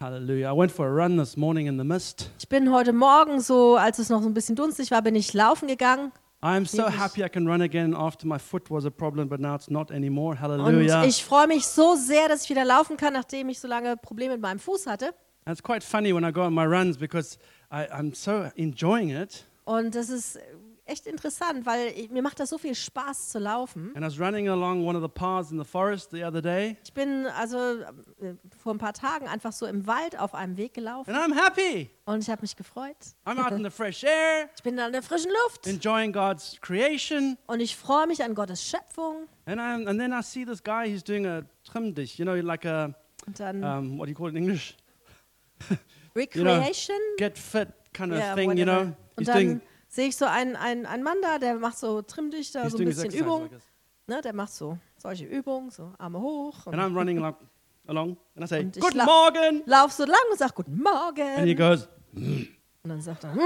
Hallelujah. I went for a run this morning in the mist. Ich bin heute Morgen so, als es noch so ein bisschen dunstig war, bin ich laufen gegangen. I'm so happy I can run again after my foot was a problem, but now it's not anymore. Und Hallelujah. ich freue mich so sehr, dass ich wieder laufen kann, nachdem ich so lange Probleme mit meinem Fuß hatte. And it's quite funny when I go on my runs because I'm so enjoying it. Und das ist echt interessant, weil mir macht das so viel Spaß zu laufen. And I was running along one of the paths in the forest the other day. Ich bin also vor ein paar Tagen einfach so im Wald auf einem Weg gelaufen And I'm happy. und ich habe mich gefreut. I'm out in the fresh air, Ich bin da in der frischen Luft enjoying God's creation. und ich freue mich an Gottes Schöpfung. And then I see this guy, he's doing a trimdish, like a, Und dann what do you call it in English? Recreation. Get fit kind of Ja, thing, whatever. He's Und dann doing, sehe ich so einen Mann da, der macht so Trimmdichter, he's so ein doing his bisschen exercise Übung. like this. Ne, der macht so solche Übungen, so Arme hoch. And I'm running along, and I say, Und ich Guten Morgen. Lauf so lang und sag Guten And he Morgen. goes, Und dann sagt er,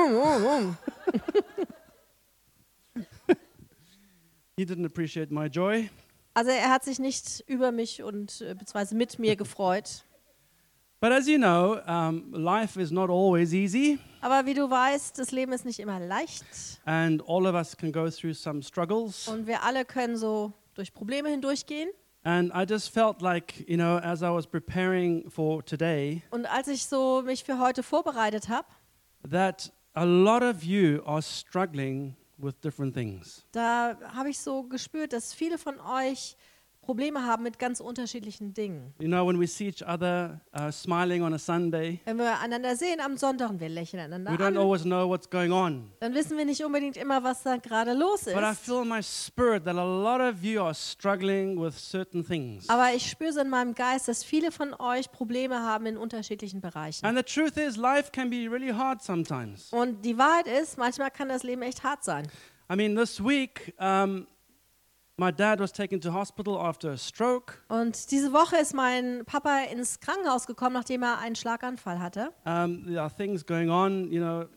he didn't appreciate my joy. Also er hat sich nicht über mich und beziehungsweise mit mir gefreut. But as you know, life is not always easy, Aber wie du weißt, das Leben ist nicht immer leicht. and all of us can go through some struggles. Und wir alle können so durch Probleme hindurchgehen. And I just felt like, as I was preparing for today, Und als ich so mich für heute vorbereitet habe, that a lot of you are struggling with different things. da habe ich so gespürt, dass viele von euch Probleme haben mit ganz unterschiedlichen Dingen. When we see each other smiling on a Sunday, Wenn wir einander sehen am Sonntag und wir lächeln einander we don't an, always know what's going on. dann wissen wir nicht unbedingt immer, was da gerade los But I ist. feel in my spirit that a lot of you are struggling with certain things. Aber ich spüre so in meinem Geist, dass viele von euch Probleme haben in unterschiedlichen Bereichen. And the truth is, life can be really hard sometimes. Und die Wahrheit ist, manchmal kann das Leben echt hart sein. I mean, this week, my dad was taken to hospital after a stroke. Und diese Woche ist mein Papa ins Krankenhaus gekommen, nachdem er einen Schlaganfall hatte. There are things going on,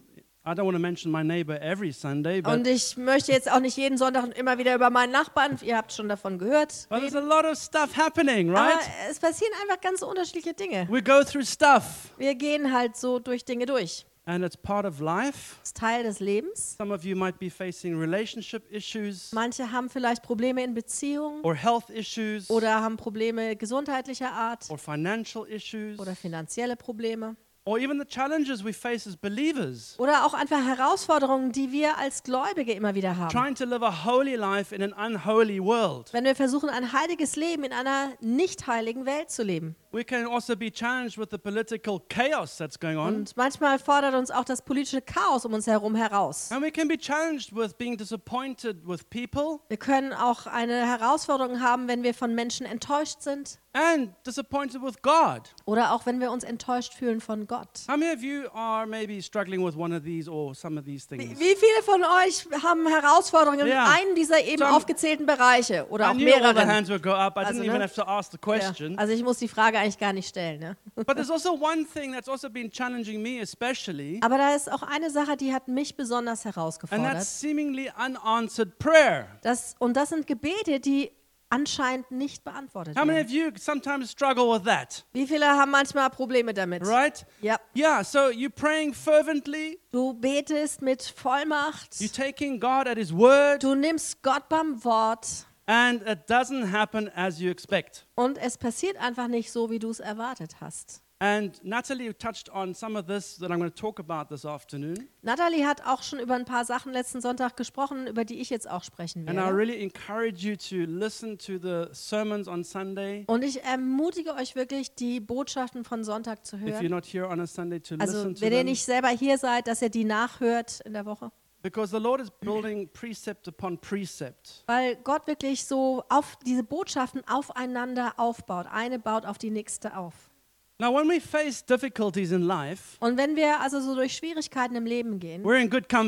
I don't want to mention my neighbor every Sunday, Und ich möchte jetzt auch nicht jeden Sonntag immer wieder über meinen Nachbarn, ihr habt schon davon gehört, but there's a lot of stuff happening, aber right? es passieren einfach ganz unterschiedliche Dinge. We go through stuff, Wir gehen halt so durch Dinge durch. and it's part of life. Das ist Teil des Lebens. Some of you might be facing relationship issues Manche haben vielleicht Probleme in Beziehungen or health issues oder haben Probleme gesundheitlicher Art or financial issues oder finanzielle Probleme. or even the challenges we face as believers. Oder auch einfach Herausforderungen, die wir als Gläubige immer wieder haben. Trying to live a holy life in an unholy world. Wenn wir versuchen, ein heiliges Leben in einer nicht heiligen Welt zu leben. We can also be challenged with the political chaos that's going on. Und manchmal fordert uns auch das politische Chaos um uns herum heraus. And we can be challenged with being disappointed with people Wir können auch eine Herausforderung haben, wenn wir von Menschen enttäuscht sind and disappointed with God. oder auch wenn wir uns enttäuscht fühlen von Gott. How many of you are maybe struggling with one of these or some of these things? Wie viele von euch haben Herausforderungen in Ja. einem dieser eben So, aufgezählten Bereiche oder I auch knew all the mehreren? hands would go up. I Also, didn't even ne? have to ask the Ja. question. Also ich muss die Frage eigentlich gar nicht stellen. Ne? But there's also one thing that's also been challenging me especially, Aber da ist auch eine Sache, die hat mich besonders and herausgefordert. that's seemingly unanswered prayer. Das sind Gebete, die anscheinend nicht beantwortet How many werden. of you sometimes struggle with that? Wie viele haben manchmal Probleme damit? Right? Ja. Yeah, so you're praying fervently, Du betest mit Vollmacht. you're taking God at His word, Du nimmst Gott beim Wort and it doesn't happen as you expect. und es passiert einfach nicht so, wie du es erwartet hast. And Natalie touched on some of this that I'm going to talk about this afternoon. Natalie hat auch schon über ein paar Sachen letzten Sonntag gesprochen, über die ich jetzt auch sprechen And I werde. really encourage you to listen to the sermons on Sunday. Und ich ermutige euch wirklich, die Botschaften von Sonntag zu If you're hören. not here on a Sunday, to Also listen to wenn ihr them. nicht selber hier seid, dass ihr die nachhört in der Woche. Because the Lord is building precept upon precept. Weil Gott wirklich so auf diese Botschaften aufeinander aufbaut. Eine baut auf die nächste auf. Now, when we face difficulties in life, Und wenn wir also so durch Schwierigkeiten im Leben gehen, we're in good company.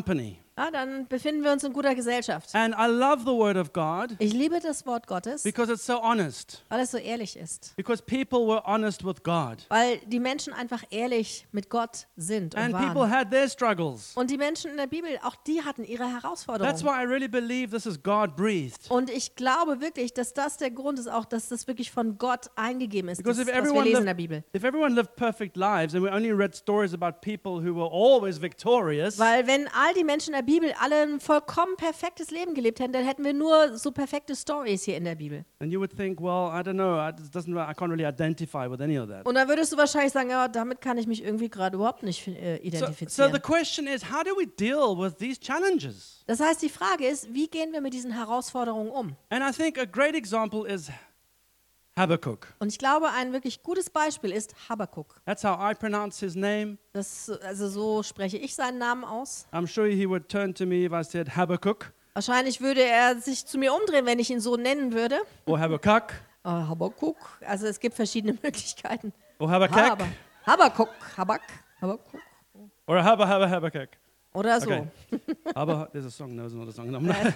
ja, dann befinden wir uns in guter Gesellschaft. And I love the Word of God Ich liebe das Wort Gottes, because it's so honest. weil es so ehrlich ist. Because people were honest with God. Weil die Menschen einfach ehrlich mit Gott sind und And people waren. had their struggles. Und die Menschen in der Bibel, auch die hatten ihre That's Herausforderungen. why I really believe this is God-breathed. Und ich glaube wirklich, dass das der Grund ist, auch dass das wirklich von Gott eingegeben ist, Because das, if was wir everyone, lesen in der Bibel. if everyone lived perfect lives and we only read stories about people who were always victorious, Weil wenn all die Menschen in der Bibel alle ein vollkommen perfektes Leben gelebt hätten, dann hätten wir nur so perfekte Stories hier in der Bibel. then you would think, well, I don't know, I can't really identify with any of that. Und dann würdest du wahrscheinlich sagen, ja, damit kann ich mich irgendwie gerade überhaupt nicht So identifizieren. the question is, how do we deal with these challenges? Das heißt, die Frage ist, wie gehen wir mit diesen Herausforderungen um? And I think a great example is Habakkuk. Und ich glaube, ein wirklich gutes Beispiel ist Habakuk. That's how I pronounce his name. Also so spreche ich seinen Namen aus. I'm sure he would turn to me if I said Habakkuk Wahrscheinlich würde er sich zu mir umdrehen, wenn ich ihn so nennen würde. or Habakkuk Habakuk. Also es gibt verschiedene Möglichkeiten. or Habakkuk Habakuk. or Habakkuk. Oder so. Okay. There's a song. No, it's not a song.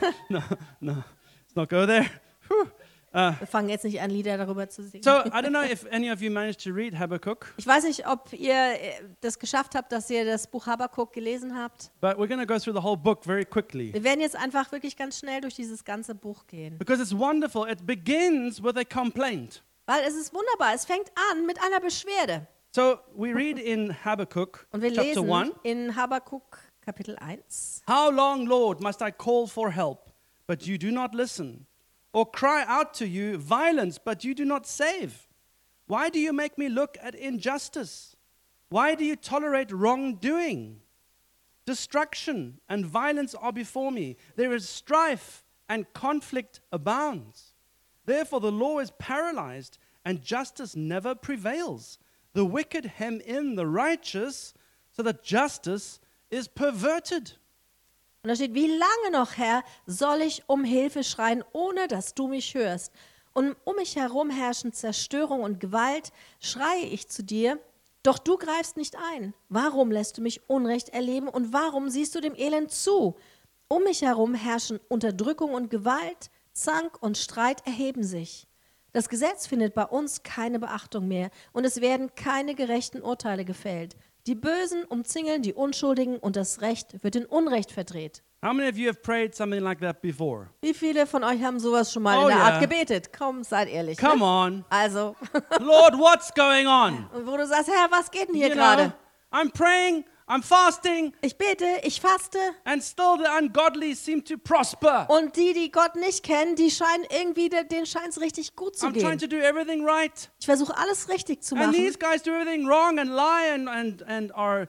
No, let's not go there. Whew. Wir fangen jetzt nicht an, Lieder darüber zu singen. So I don't know if any of you managed to read Habakkuk, Ich weiß nicht, ob ihr das geschafft habt, dass ihr das Buch Habakuk gelesen habt. but we're going to go through the whole book very quickly Wir werden jetzt einfach wirklich ganz schnell durch dieses ganze Buch gehen. because it's wonderful. It begins with a complaint. Weil es ist wunderbar. Es fängt an mit einer Beschwerde. So we read in Habakkuk Und wir chapter lesen 1. in Habakuk Kapitel 1. How long, Lord, must I call for help, but you do not listen? Or cry out to you violence, but you do not save? Why do you make me look at injustice? Why do you tolerate wrongdoing? Destruction and violence are before me. There is strife and conflict abounds. Therefore the law is paralyzed and justice never prevails. The wicked hem in the righteous, so that justice is perverted. Und da steht, wie lange noch, Herr, soll ich um Hilfe schreien, ohne dass du mich hörst? Und um mich herum herrschen Zerstörung und Gewalt, schreie ich zu dir, doch du greifst nicht ein. Warum lässt du mich Unrecht erleben und warum siehst du dem Elend zu? Um mich herum herrschen Unterdrückung und Gewalt, Zank und Streit erheben sich. Das Gesetz findet bei uns keine Beachtung mehr und es werden keine gerechten Urteile gefällt. Die Bösen umzingeln die Unschuldigen und das Recht wird in Unrecht verdreht. How many of you have prayed something like that before? Wie viele von euch haben sowas schon mal Oh in der ja. Art gebetet? Komm, seid ehrlich. Come Ne? on. Also, Lord, what's going on? und wo du sagst, Herr, was geht denn hier You gerade? know, I'm praying, I'm fasting, Ich bete, ich faste and still the ungodly seem to prosper. und die Gott nicht kennen, die scheinen irgendwie, denen scheint es richtig gut zu I'm trying gehen. to do everything right. Ich versuche alles richtig zu And machen. these guys do everything wrong and lie and are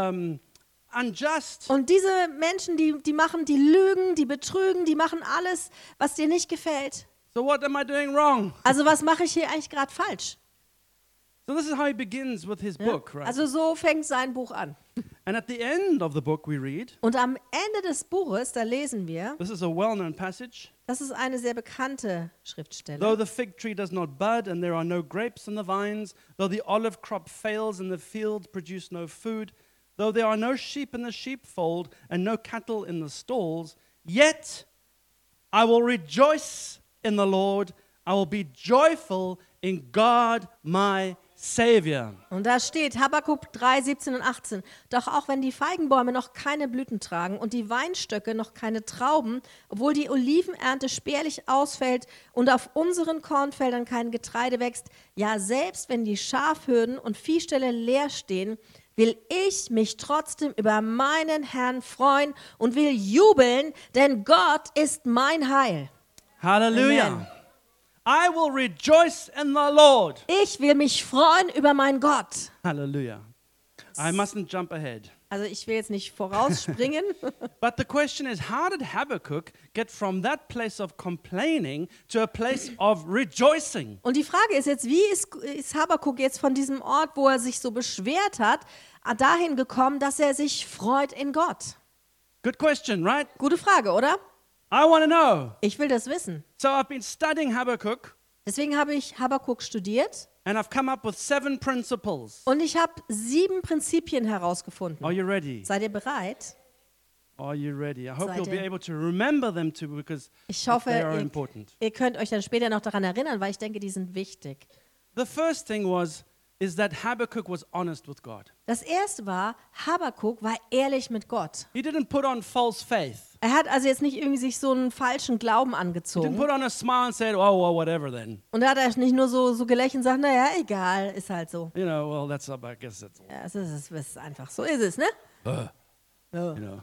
unjust. Und diese Menschen, die lügen, die betrügen, die machen alles, was dir nicht gefällt. So what am I doing wrong? Also was mache ich hier eigentlich gerade falsch? So this is how he begins with his Ja? book, right? Also so fängt sein Buch an. And at the end of the book we read, Und am Ende des Buches, da lesen wir, this is a well-known passage, das ist eine sehr bekannte Schriftstelle. though the fig tree does not bud and there are no grapes in the vines, though the olive crop fails and the fields produce no food, though there are no sheep in the sheepfold and no cattle in the stalls, yet I will rejoice in the Lord. I will be joyful in God my Savior. Und da steht Habakuk 3, 17 und 18. Doch auch wenn die Feigenbäume noch keine Blüten tragen und die Weinstöcke noch keine Trauben, obwohl die Olivenernte spärlich ausfällt und auf unseren Kornfeldern kein Getreide wächst, ja selbst wenn die Schafhürden und Viehställe leer stehen, will ich mich trotzdem über meinen Herrn freuen und will jubeln, denn Gott ist mein Heil. Hallelujah. Amen. I will rejoice in the Lord. Ich will mich freuen über meinen Gott. Hallelujah. I mustn't jump ahead. Also ich will jetzt nicht vorausspringen. But the question is, how did Habakkuk get from that place of complaining to a place of rejoicing? Und die Frage ist jetzt, wie ist Habakuk jetzt von diesem Ort, wo er sich so beschwert hat, dahin gekommen, dass er sich freut in Gott? Good question, right? Gute Frage, oder? I want to know. Ich will das wissen. So I've been studying Habakkuk Deswegen habe ich Habakuk studiert and I've come up with 7 principles. und ich habe 7 Prinzipien herausgefunden. Are you ready? Seid ihr bereit? Are you ready? I hope Seid you'll be ihr- able to remember them too because Ich hoffe, they are ihr, important. ihr könnt euch dann später noch daran erinnern, weil ich denke, die sind wichtig. The first thing is that Habakkuk was honest with God. Das erste war, Habakuk war ehrlich mit Gott. He didn't put on false faith. Er hat also jetzt nicht irgendwie sich so einen falschen Glauben He didn't angezogen. put on a smile and said, "Oh, well, whatever then." Und da hat er nicht nur so gelächelt und gesagt, naja, egal, ist halt so. You know, well, that's up. I guess that's Ja, es ist einfach, so ist es, ne? Ja. you know.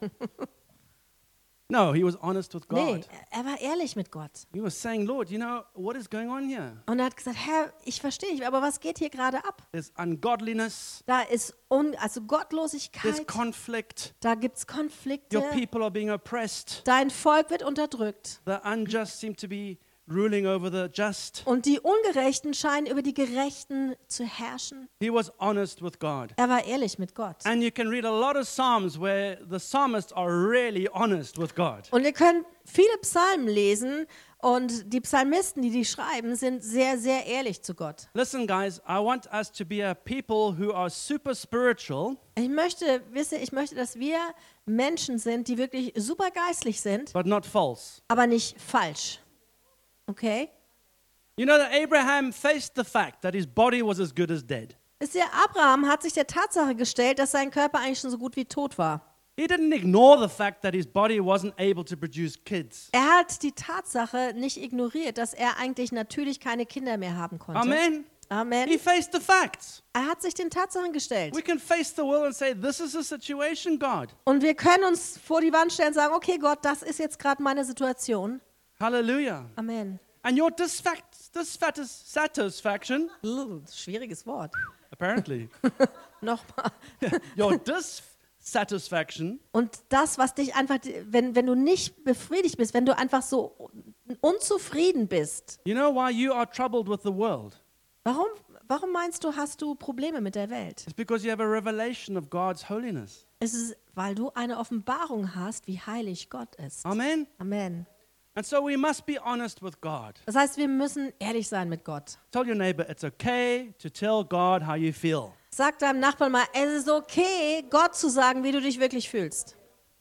No, he was honest with Nee, God. er war ehrlich mit Gott. He was saying, "Lord, you know what is going on here? Und er hat gesagt, Herr, ich verstehe nicht, aber was geht hier gerade ab? There's ungodliness. Da ist also There's Gottlosigkeit, conflict. da gibt es Konflikte, Your people are being oppressed. dein Volk wird unterdrückt. The unjust seem to be ruling over the just." Und die Ungerechten scheinen über die Gerechten zu herrschen. He was honest with God. Er war ehrlich mit Gott. And you can read a lot of Psalms where the psalmists are really honest with God. Und ihr könnt viele Psalmen lesen und die Psalmisten, die schreiben, sind sehr, sehr ehrlich zu Gott. Listen, guys, I want us to be a people who are super spiritual, Ich möchte, dass wir Menschen sind, die wirklich super geistlich sind, but not false. aber nicht falsch. Okay? You know that Abraham faced the fact that his body was as good as dead. Wisst ihr, Abraham hat sich der Tatsache gestellt, dass sein Körper eigentlich schon so gut wie tot war. He didn't ignore the fact that his body wasn't able to produce kids. Er hat die Tatsache nicht ignoriert, dass er eigentlich natürlich keine Kinder mehr haben konnte. Amen. Amen. He faced the facts. Er hat sich den Tatsachen gestellt. We can face the world and say, "This is the situation, God." Und wir können uns vor die Wand stellen und sagen, okay Gott, das ist jetzt gerade meine Situation. Hallelujah. Amen. And your dissatisfaction, Schwieriges Wort. apparently, Nochmal. your dissatisfaction Und das, was dich einfach, wenn du nicht befriedigt bist, wenn du einfach so unzufrieden bist, You know why you are troubled with the world? warum meinst du, hast du Probleme mit der Welt? It's because you have a revelation of God's holiness. Es ist, weil du eine Offenbarung hast, wie heilig Gott ist. Amen. Amen. And so we must be honest with God. Das heißt, wir müssen ehrlich sein mit Gott. Tell your neighbor it's okay to tell God how you feel. Sag deinem Nachbarn mal, es ist okay, Gott zu sagen, wie du dich wirklich fühlst.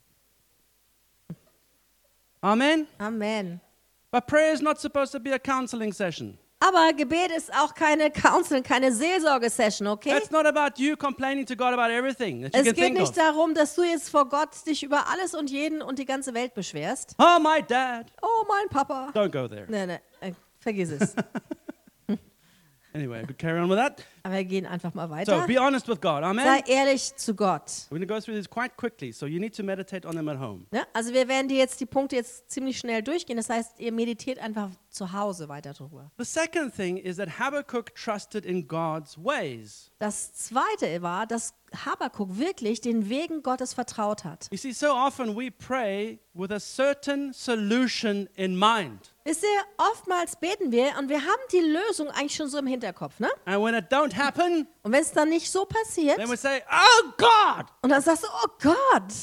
Amen. Amen. But prayer is not supposed to be a counseling session. Aber Gebet ist auch keine Counseling, keine Seelsorge-Session, okay? It's not about you complaining to God about everything that you Es can geht think nicht of. darum, dass du jetzt vor Gott dich über alles und jeden und die ganze Welt beschwerst. Oh, my dad. Oh, mein Papa. Don't go there. Nee, vergiss es. Anyway, I could carry on with that. Aber wir gehen einfach mal So weiter. be honest with God. Amen. Sei ehrlich zu Gott. We're going to go through this quite quickly, so you need to meditate on them at home. Ja, also wir werden die Punkte jetzt ziemlich schnell durchgehen. Das heißt, ihr meditiert einfach zu Hause weiter drüber. The second thing is that Habakkuk trusted in God's ways. Das Zweite war, dass Habakuk wirklich den Wegen Gottes vertraut hat. You see, so often we pray with a certain solution in mind. Wisst ihr, oftmals beten wir und wir haben die Lösung eigentlich schon so im Hinterkopf, ne? And when it don't happen, Und wenn es dann nicht so passiert, then we say, "Oh God." und dann sagst du, oh Gott.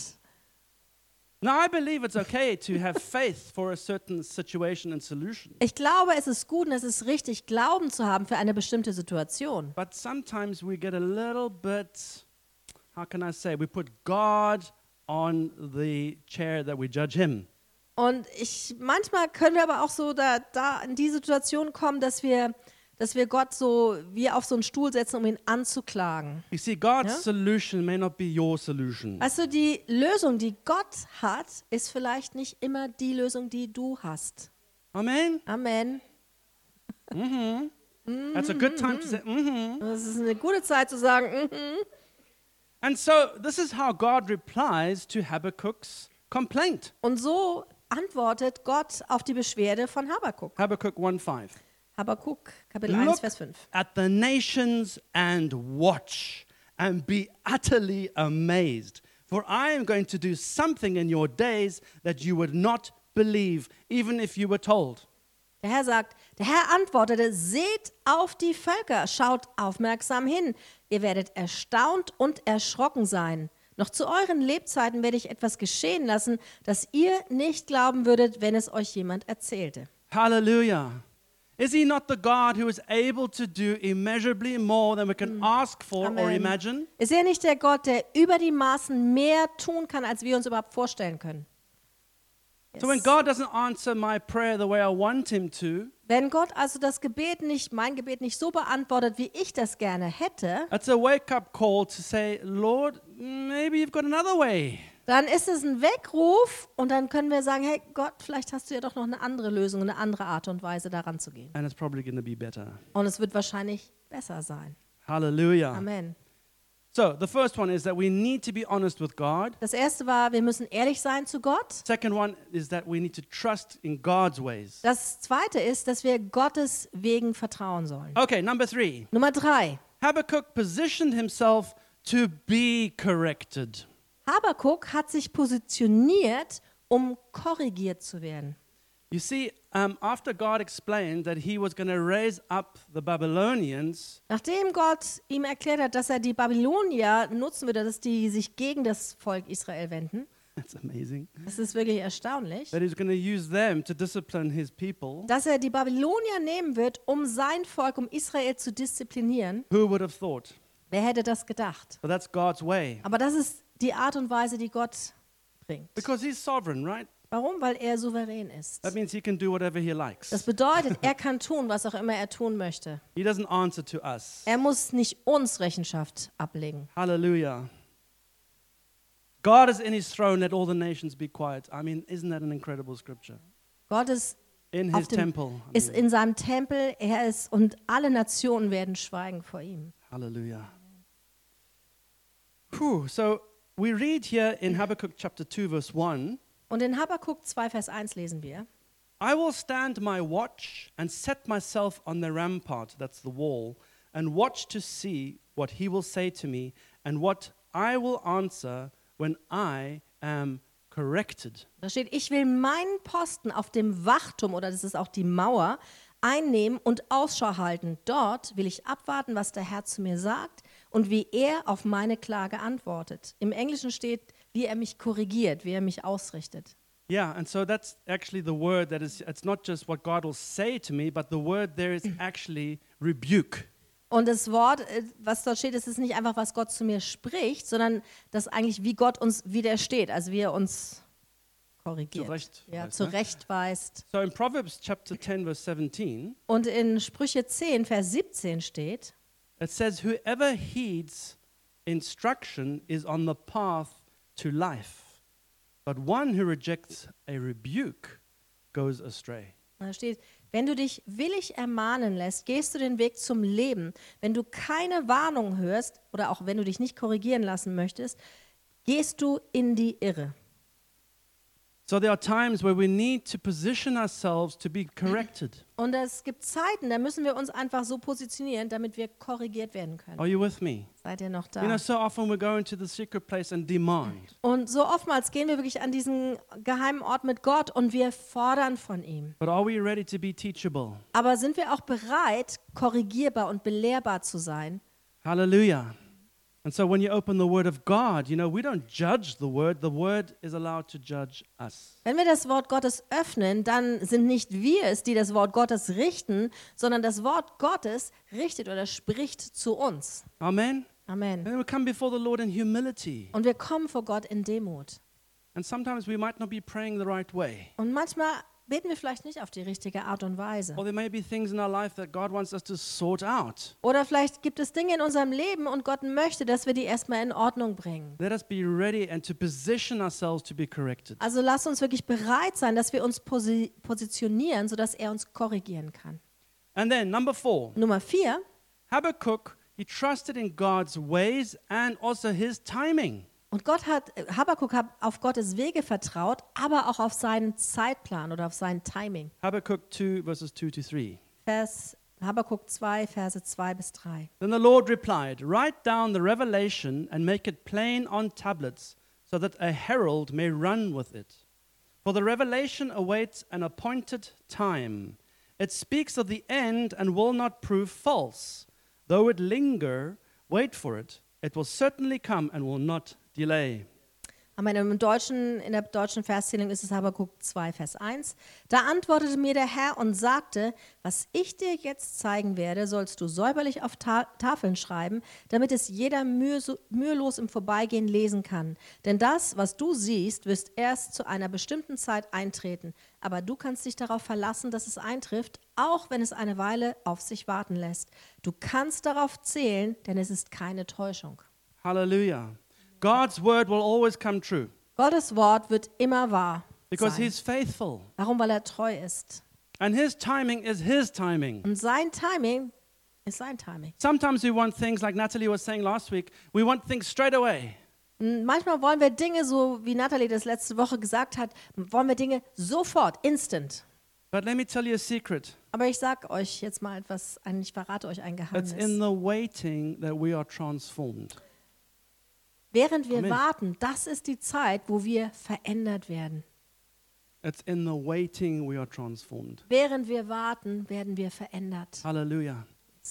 Now I believe it's okay to have faith for a certain situation and solution. Ich glaube, es ist gut und es ist richtig, Glauben zu haben für eine bestimmte Situation. But sometimes we get a little bit, how can I say, we put God on the chair that we judge him. Und manchmal können wir aber auch so da in die Situation kommen, dass wir Gott so wie auf so einen Stuhl setzen, um ihn anzuklagen. You see, God's Yeah. solution may not be your solution. Also die Lösung, die Gott hat, ist vielleicht nicht immer die Lösung, die du hast. Amen? Amen. That's a good time to say, Das ist eine gute Zeit zu sagen, And so this is how God replies to Habakkuk's complaint. Und so antwortet Gott auf die Beschwerde von Habakuk. Habakkuk 1:5. Habakuk, Kapitel 1, Look Vers 5. at the nations and watch and be utterly amazed. For I am going to do something in your days that you would not believe, even if you were told. Der Herr antwortete, seht auf die Völker, schaut aufmerksam hin. Ihr werdet erstaunt und erschrocken sein. Noch zu euren Lebzeiten werde ich etwas geschehen lassen, das ihr nicht glauben würdet, wenn es euch jemand erzählte. Hallelujah. Is he not the God who is able to do immeasurably more than we can ask for or Amen. imagine? Ist er nicht der Gott, der über die Maßen mehr tun kann, als wir uns überhaupt vorstellen können? So when God doesn't answer my prayer the way I want him to, Wenn Gott also mein Gebet nicht so beantwortet, wie ich das gerne hätte, it's a wake-up call to say, Lord, maybe you've got another way. dann ist es ein Weckruf und dann können wir sagen, hey Gott, vielleicht hast du ja doch noch eine andere Lösung, eine andere Art und Weise daran zu gehen. And it's probably going to be better. Und es wird wahrscheinlich besser sein. Hallelujah. Amen. So the first one is that we need to be honest with God. Das erste war, wir müssen ehrlich sein zu Gott. Second one is that we need to trust in God's ways. Das zweite ist, dass wir Gottes Wegen vertrauen sollen. Okay, number 3. Nummer 3. Habakkuk positioned himself to be corrected. Habakuk hat sich positioniert, um korrigiert zu werden. You see, after God explained that he was going to raise up the Babylonians, Nachdem Gott ihm erklärt hat, dass er die Babylonier nutzen würde, dass die sich gegen das Volk Israel wenden, that's amazing, das ist wirklich erstaunlich, that he's going to use them to discipline his people, dass er die Babylonier nehmen wird, um sein Volk, um Israel zu disziplinieren. who would have thought? Wer hätte das gedacht? But that's God's way. Aber das ist die Art und Weise, die Gott bringt. Because he's sovereign, right? Warum? Weil er souverän ist. That means he can do whatever he likes. Das bedeutet, er kann tun, was auch immer er tun möchte. He doesn't answer to us. Er muss nicht uns Rechenschaft ablegen. Hallelujah. God is in his throne, let all the nations be quiet. I mean, isn't that an incredible scripture? Gott ist, In auf his dem, temple. ist in seinem Tempel, er ist und alle Nationen werden schweigen vor ihm. Hallelujah. Whew. So we read here in Habakkuk chapter 2 verse 1, Und in Habakuk 2, Vers 1 lesen wir, I will stand my watch and set myself on the rampart, that's the wall, and watch to see what he will say to me and what I will answer when I am corrected. da steht, ich will meinen Posten auf dem Wachturm, oder das ist auch die Mauer, einnehmen und Ausschau halten. Dort will ich abwarten, was der Herr zu mir sagt und wie er auf meine Klage antwortet. Im Englischen steht, wie er mich korrigiert, wie er mich ausrichtet. Yeah, and so that's actually the word that is, it's not just what God will say to me, but the word there is actually rebuke. Und das Wort, was dort steht, ist nicht einfach, was Gott zu mir spricht, sondern das eigentlich, wie Gott uns widersteht, also wie er uns korrigiert, Zurechtweist, zurechtweist. So in Proverbs chapter 10 verse 17, Und in Sprüche 10, Vers 17 steht, it says, whoever heeds instruction is on the path to life, but one who rejects a rebuke goes astray. da steht, wenn du dich willig ermahnen lässt, gehst du den Weg zum Leben. Wenn du keine Warnung hörst oder auch wenn du dich nicht korrigieren lassen möchtest, gehst du in die Irre. So there are times where we need to position ourselves to be corrected. Und es gibt Zeiten, da müssen wir uns einfach so positionieren, damit wir korrigiert werden können. Are you with me? Seid ihr noch You know, da? so often we go into the secret place and demand. Und so oftmals gehen wir wirklich an diesen geheimen Ort mit Gott und wir fordern von ihm. But are we ready to be teachable? Aber sind wir auch bereit, korrigierbar und belehrbar zu sein? Hallelujah. And so when you open the Word of God, you know, we don't judge the Word is allowed to judge us. Wenn wir das Wort Gottes öffnen, dann sind nicht wir es, die das Wort Gottes richten, sondern das Wort Gottes richtet oder spricht zu uns. Amen? Amen. And then we come before the Lord in humility. Und wir kommen vor Gott in Demut. And sometimes we might not be praying the right way. Und manchmal beten wir vielleicht nicht auf die richtige Art und Weise. Or there may be things in our life that God wants us to sort out. Oder vielleicht gibt es Dinge in unserem Leben und Gott möchte, dass wir die erstmal in Ordnung bringen. Let us be ready and to position ourselves to be corrected. Also lasst uns wirklich bereit sein, dass wir uns positionieren, sodass er uns korrigieren kann. And then number 4, Nummer 4, Habakkuk, he trusted in God's ways and also his timing. und Habakuk hat auf Gottes Wege vertraut, aber auch auf seinen Zeitplan oder auf sein Timing. Habakkuk 2 verses 2 to 3. Habakuk 2, Verse 2 bis 3. Then the Lord replied, write down the revelation and make it plain on tablets so that a herald may run with it. For the revelation awaits an appointed time. It speaks of the end and will not prove false. Though it linger, wait for it. It will certainly come and will not delay. Aber in der deutschen Verszählung ist es Habakuk 2, Vers 1. Da antwortete mir der Herr und sagte, was ich dir jetzt zeigen werde, sollst du säuberlich auf Tafeln schreiben, damit es jeder mühelos im Vorbeigehen lesen kann. Denn das, was du siehst, wird erst zu einer bestimmten Zeit eintreten. Aber du kannst dich darauf verlassen, dass es eintrifft, auch wenn es eine Weile auf sich warten lässt. Du kannst darauf zählen, denn es ist keine Täuschung. Hallelujah. God's word will always come true Gottes Wort wird immer wahr because sein. he's faithful. Warum? Weil er treu ist. And his timing is his timing. Und sein Timing ist sein Timing. Sometimes we want things, like Natalie was saying last week, we want things straight away. Und manchmal wollen wir Dinge, so wie Natalie das letzte Woche gesagt hat, wollen wir Dinge sofort, instant. But let me tell you a secret. Aber ich sage euch jetzt mal etwas, ich verrate euch ein It's Geheimnis. in the waiting that we are transformed. Während wir Amen. warten, das ist die Zeit, wo wir verändert werden. It's in the waiting we are transformed. Während wir warten, werden wir verändert. Hallelujah.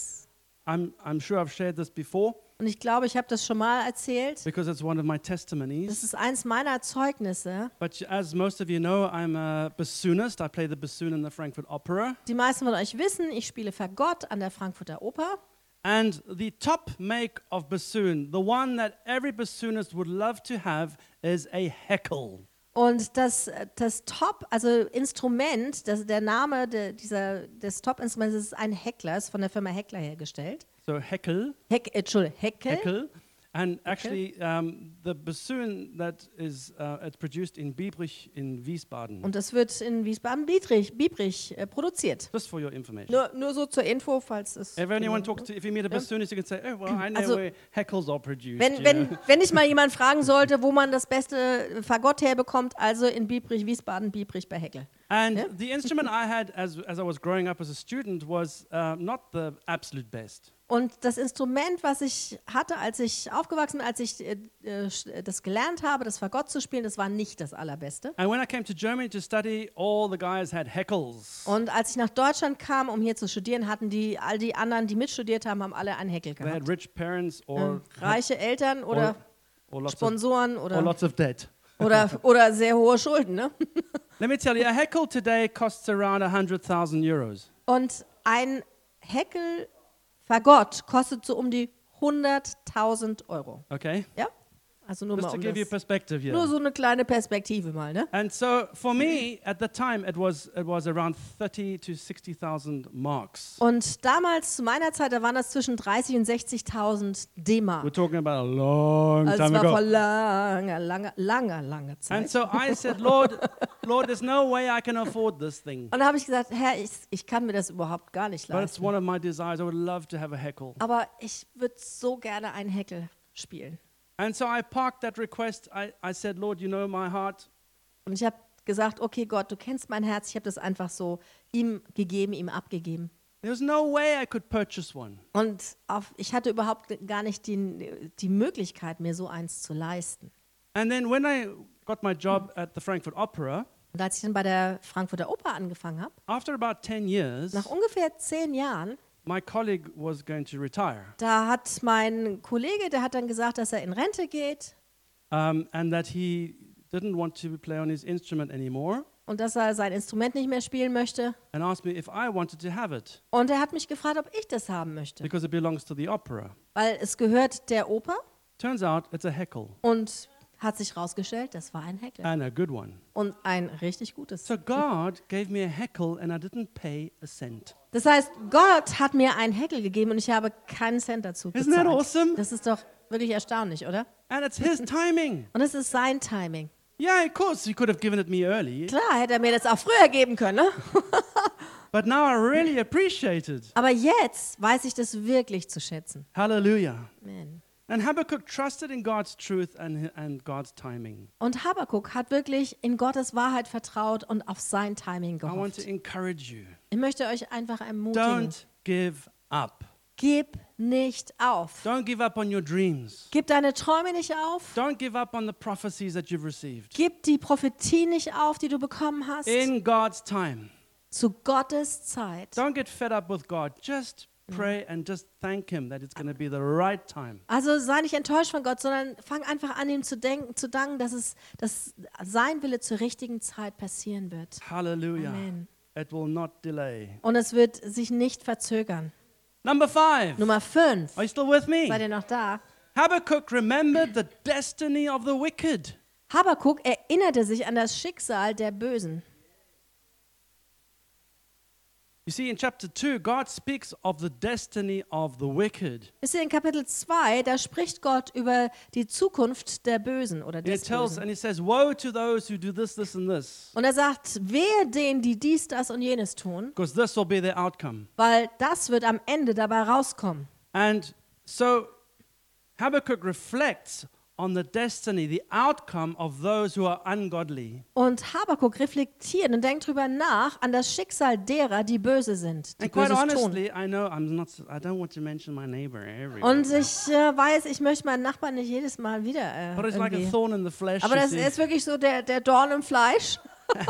I'm sure I've shared this before Und ich glaube, ich habe das schon mal erzählt. because it's one of my Das testimonies. ist eins meiner Zeugnisse. But as most of you know, I'm a bassoonist. I play the bassoon in the Frankfurt Opera. Die meisten von euch wissen, ich spiele Fagott an der Frankfurter Oper. And the top make of bassoon, the one that every bassoonist would love to have, is a heckle. Und das Top, also Instrument, der Name des Top-Instruments ist ein Heckler, ist von der Firma Heckler hergestellt. So heckle, Heckel. heckle. And actually, the bassoon that is it's produced in Biebrich in Wiesbaden. Und das wird in Biebrich produziert. Just for your information. Nur so zur Info, falls es... If anyone talks to, if you meet a bassoonist, you can say, "Oh, well, I know Also, where heckles are produced." Wenn ich mal jemand fragen sollte, wo man das beste Fagott herbekommt, also in Biebrich, Wiesbaden, Biebrich bei Heckel. And the instrument I had as I was growing up as a student was not the absolute best. Und das Instrument, was ich hatte, als ich aufgewachsen bin, als ich das gelernt habe, das Fagott zu spielen, das war nicht das Allerbeste. And when I came to Germany to study, all the guys had heckles. Und als ich nach Deutschland kam, um hier zu studieren, hatten all die anderen, die mitstudiert haben, haben alle einen Heckel They had gehabt. rich parents or Reiche Eltern oder or lots of, Sponsoren or lots of debt. oder sehr hohe Schulden. Ne? Let me tell you, a heckle today costs around 100,000 euros. Und ein Heckel-Fagott kostet so um die 100.000 Euro. Okay, Ja? Also nur just mal to um give you das, perspective here. nur so eine kleine Perspektive mal. Ne? And so for me at the time, it was around 30 to 60,000 marks. Und damals, zu meiner Zeit, da waren das zwischen 30.000 und 60.000 We're D-Mark. talking about a long Also es time war vor ago. langer And Zeit. so I said, Lord, there's no way I can afford this thing. Und da habe ich gesagt, Herr, ich kann mir das überhaupt gar nicht But it's leisten. one of my desires. I would love to have a heckle. Aber ich würde so gerne einen Heckel spielen. And so I parked that request. I said, Lord, you know my heart. Und ich habe gesagt, okay Gott, du kennst mein Herz. Ich habe das einfach so ihm gegeben, ihm abgegeben. There's no way I could purchase one. Und ich hatte überhaupt gar nicht die Möglichkeit, mir so eins zu leisten. And then when I got my job at the Frankfurt Opera, Und als ich dann bei der Frankfurter Oper angefangen habe, after about 10 years, nach ungefähr 10 Jahren, my colleague was going to retire. da hat mein Kollege, der hat dann gesagt, dass er in Rente geht And that he didn't want to play on his instrument anymore, und dass er sein Instrument nicht mehr spielen möchte. and asked me if I wanted to have it Und er hat mich gefragt, ob ich das haben möchte, because it belongs to the opera. weil es gehört der Oper Turns out it's a heckle, und hat sich herausgestellt, das war ein Heckler. and a good one. Und ein richtig gutes. So God gave me a heckle and I didn't pay a cent. Das heißt, Gott hat mir einen Heckel gegeben und ich habe keinen Cent dazu Isn't that bezahlt. awesome? Das ist doch wirklich erstaunlich, oder? And it's his timing. Und es ist sein Timing. Yeah, of course, he could have given it me early, Klar, hätte er mir das auch früher geben können, ne? but now I really appreciate it. Aber jetzt weiß ich das wirklich zu schätzen. Hallelujah. Amen. And Habakkuk trusted in God's truth and God's timing. Und Habakuk hat wirklich in Gottes Wahrheit vertraut und auf sein Timing I want to gehofft. encourage you. Ich möchte euch einfach ermutigen. Don't give up. Gib nicht auf. Don't give up on your dreams. Gib deine Träume nicht auf. Don't give up on the prophecies that you've received. Gib die Prophetie nicht auf, die du bekommen hast. In God's time. Zu Gottes Zeit. Don't get fed up with God. Just pray and just thank Him that it's going to be the right time. Also sei nicht enttäuscht von Gott, sondern fang einfach an, ihm zu danken, dass sein Wille zur richtigen Zeit passieren wird. Hallelujah. Amen. It will not delay. Und es wird sich nicht verzögern. Number 5. Nummer 5. Are you still with me? Seid ihr noch da? Habakkuk remembered the destiny of the wicked. Habakuk erinnerte sich an das Schicksal der Bösen. You see, in chapter 2, God speaks of the destiny of the wicked. Wisst ihr, in Kapitel 2, da spricht Gott über die Zukunft der Bösen oder And it des tells, Bösen. and he says, woe to those who do this, this, and this, Und er sagt, wehe denen, die dies, das und jenes tun, because this will be their outcome. weil das wird am Ende dabei rauskommen. And so Habakkuk reflects on the destiny, the outcome of those who are ungodly. Und Habakuk reflektiert und denkt drüber nach an das Schicksal derer, die böse sind, die And quite Böses tun. honestly, I know I don't want to mention my neighbor everywhere. Und ich weiß, ich möchte meinen Nachbarn nicht jedes Mal wieder But it's like a irgendwie. thorn in the flesh. Aber you das see. ist wirklich so der Dorn im Fleisch.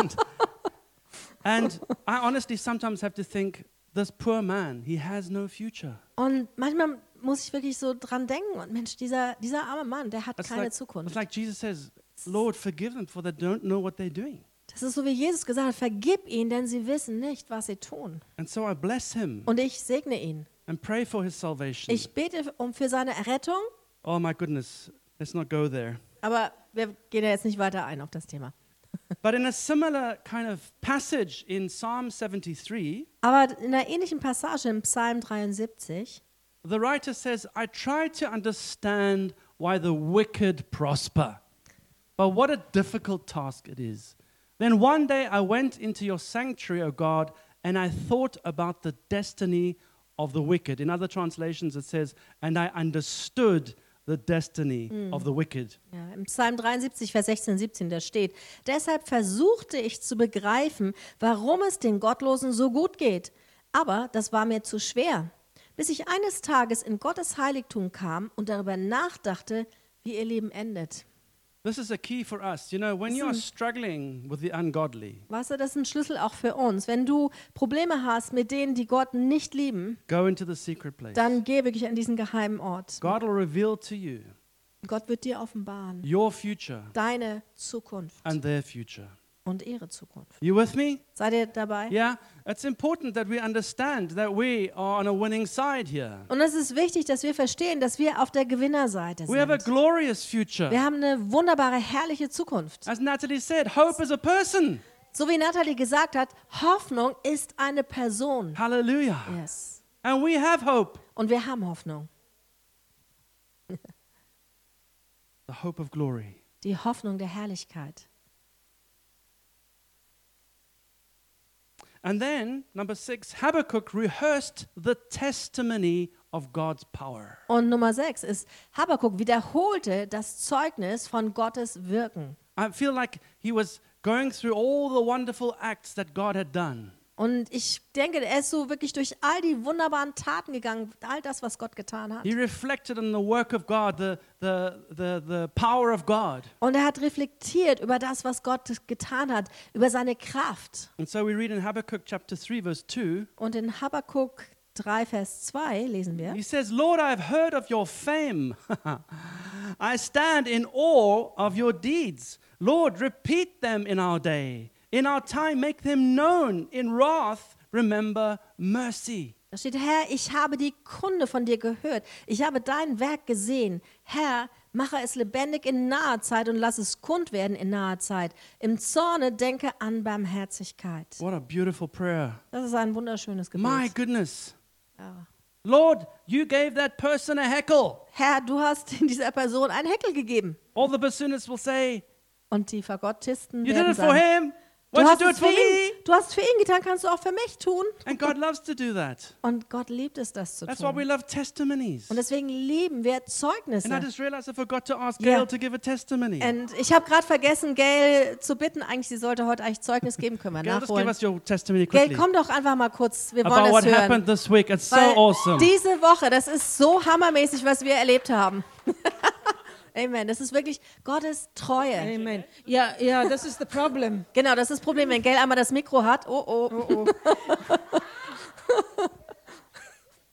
And I honestly sometimes have to think, this poor man, he has no future. Und manchmal muss ich wirklich so dran denken. Und Mensch, dieser arme Mann, der hat keine It's Zukunft. like Jesus says, Lord, forgive them, for they don't know what they're doing. Das ist so, wie Jesus gesagt hat, vergib ihnen, denn sie wissen nicht, was sie tun. And so I bless him Und ich segne ihn. and pray for his salvation. Ich bete für seine Errettung, Oh my goodness, let's not go there. aber wir gehen ja jetzt nicht weiter ein auf das Thema. But in a similar kind of passage in Psalm 73, Aber in einer ähnlichen Passage im Psalm 73, the writer says, I try to understand why the wicked prosper, but what a difficult task it is. Then one day I went into your sanctuary, O God, and I thought about the destiny of the wicked. In other translations it says, and I understood the destiny of the wicked. ja, im Psalm 73, Vers 16, 17, da steht, deshalb versuchte ich zu begreifen, warum es den Gottlosen so gut geht. Aber das war mir zu schwer, bis ich eines Tages in Gottes Heiligtum kam und darüber nachdachte, wie ihr Leben endet. This is a key for us. You know, when you are struggling with the ungodly, Weißt du, das ist ein Schlüssel auch für uns. Wenn du Probleme hast mit denen, die Gott nicht lieben, go into the secret place. dann geh wirklich an diesen geheimen Ort. God will reveal to you Gott wird dir offenbaren, your future deine Zukunft and their future. und ihre Zukunft. You with me? Seid ihr dabei? Yeah? It's important that we understand that we are on a winning side here. Und es ist wichtig, dass wir verstehen, dass wir auf der Gewinnerseite We have a sind. glorious future. Wir haben eine wunderbare, herrliche Zukunft. As Natalie said, hope is a person. So wie Natalie gesagt hat, Hoffnung ist eine Person. Hallelujah. Yes. And we have hope. Und wir haben Hoffnung. The hope of glory. Die Hoffnung der Herrlichkeit. And then, number 6, Habakkuk rehearsed the testimony of God's power. Und Nummer 6 ist, Habakuk wiederholte das Zeugnis von Gottes Wirken. I feel like he was going through all the wonderful acts that God had done. Und ich denke, er ist so wirklich durch all die wunderbaren Taten gegangen, all das, was Gott getan hat. He reflected on the work of God, the power of God. Und er hat reflektiert über das, was Gott getan hat, über seine Kraft. And so we read in Habakkuk chapter 3 verse 2, Und in Habakuk 3, Vers 2 lesen wir, he says, Lord, I have heard of your fame. I stand in awe of your deeds. Lord, repeat them in our day. In our time, make them known. In wrath, remember mercy. da steht, Herr, ich habe die Kunde von dir gehört. Ich habe dein Werk gesehen. Herr, mache es lebendig in naher Zeit und lass es kund werden in naher Zeit. Im Zorne denke an Barmherzigkeit. What a beautiful prayer. Das ist ein wunderschönes Gebet. My goodness. Ja. Lord, you gave that person a heckle. Herr, du hast dieser Person einen Heckel gegeben. All the bassoonists will say, Und die Fagottisten you did werden it for sagen, him. Why don't you do it es for für me? ihn, du hast für ihn getan, kannst du auch für mich tun. And God loves to do that. Und Gott liebt es, das zu That's why we tun. love testimonies. Und deswegen lieben wir And I Zeugnisse. just realized I forgot to ask Yeah. Gail to give a testimony. Und ich habe gerade vergessen, Gail zu bitten, eigentlich, sie sollte heute eigentlich Zeugnis geben, können wir Gail, just give nachholen. us your testimony Gail, quickly komm doch einfach mal kurz, wir about wollen what das hören. happened this week. It's so Weil awesome. diese Woche, das ist so hammermäßig, was wir erlebt haben. Amen. Das ist wirklich Gottes Treue. Amen. Yeah, this is the problem. Genau, das ist das Problem, wenn Gail einmal das Mikro hat. Oh, oh.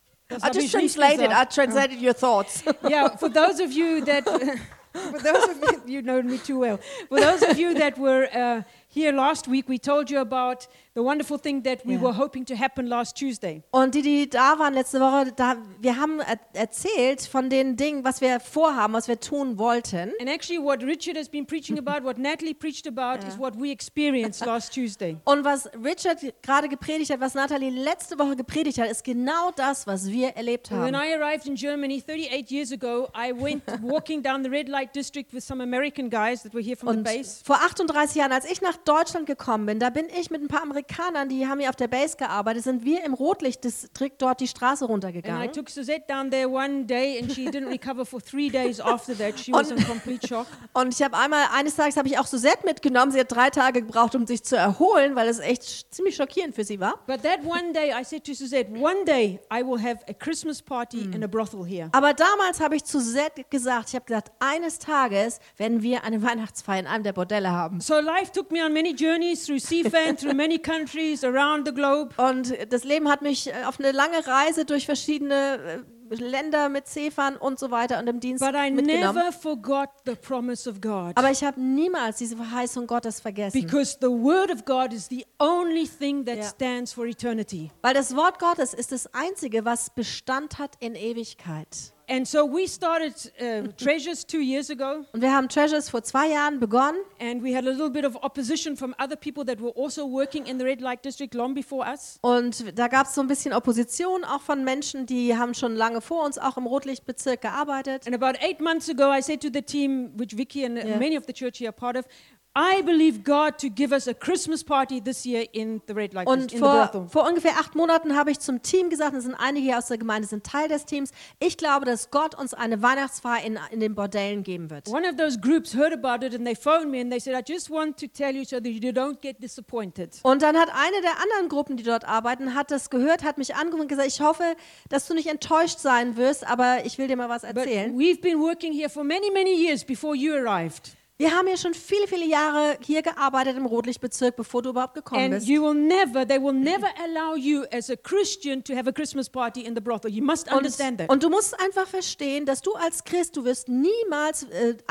habe just ich nicht translated. I gesagt. translated your thoughts. Yeah, for those of you that, for those of you know me too well. For those of you that were here last week, we told you about the wonderful thing that we Yeah. were hoping to happen last Tuesday. Und die da waren letzte Woche, wir haben erzählt von den Dingen, was wir vorhaben, was wir tun wollten. And actually, what Richard has been preaching about, what Natalie preached about, is what we experienced last Tuesday. Und was Richard gerade gepredigt hat, was Natalie letzte Woche gepredigt hat, ist genau das, was wir erlebt When haben. I arrived in Germany 38 years ago, I went walking down the red light district with some American guys that were here from the Und base. vor 38 Jahren, als ich nach Deutschland gekommen bin, da bin ich mit ein paar Amerikanern, die haben hier auf der Base gearbeitet, sind wir im Rotlichtdistrikt dort die Straße And I runtergegangen. took Suzette down there one day, and she didn't recover for 3 days after that. She was in complete shock. Und ich habe eines Tages habe ich auch Suzette mitgenommen. Sie hat 3 Tage gebraucht, um sich zu erholen, weil es echt ziemlich schockierend für sie war. But that one day, I said to Suzette, one day I will have a Christmas party in a brothel here. Aber damals habe ich zu Suzette gesagt, ich habe gesagt, eines Tages werden wir eine Weihnachtsfeier in einem der Bordelle haben. So life took me on many journeys through CFAN, through many countries around the globe. Und das Leben hat mich auf eine lange Reise durch verschiedene Länder mit Seefern und so weiter und im Dienst But I mitgenommen. never forgot the promise of God. Aber ich habe niemals diese Verheißung Gottes vergessen. Because the word of God is the only thing that Ja. stands for eternity. Weil das Wort Gottes ist das Einzige, was Bestand hat in Ewigkeit. And so we started Treasures 2 years ago, Und wir haben Treasures vor 2 Jahren begonnen. and we had a little bit of opposition from other people that were also working in the red light district long before us. Und da gab es so ein bisschen Opposition, auch von Menschen, die haben schon lange vor uns auch im Rotlichtbezirk gearbeitet. And about 8 months ago, I said to the team, which Vicky and Yeah. many of the church here are part of, I believe God to give us a Christmas party this year in the red light Und district, in the brothel. vor ungefähr 8 Monaten habe ich zum Team gesagt, es sind einige hier aus der Gemeinde, sind Teil des Teams, ich glaube, dass Gott uns eine Weihnachtsfeier in den Bordellen geben wird. One of those groups heard about it and they phoned me and they said, I just want to tell you so that you don't get disappointed. Und dann hat eine der anderen Gruppen, die dort arbeiten, hat das gehört, hat mich angerufen und gesagt, ich hoffe, dass du nicht enttäuscht sein wirst, aber ich will dir mal was But erzählen. we've been working here for many, many years before you arrived. Wir haben ja schon viele, viele Jahre hier gearbeitet im Rotlichtbezirk, bevor du überhaupt gekommen And bist. they will never allow you as a Christian to have a Christmas party in the brothel. You must understand that. Und du musst einfach verstehen, dass du als Christ, du wirst niemals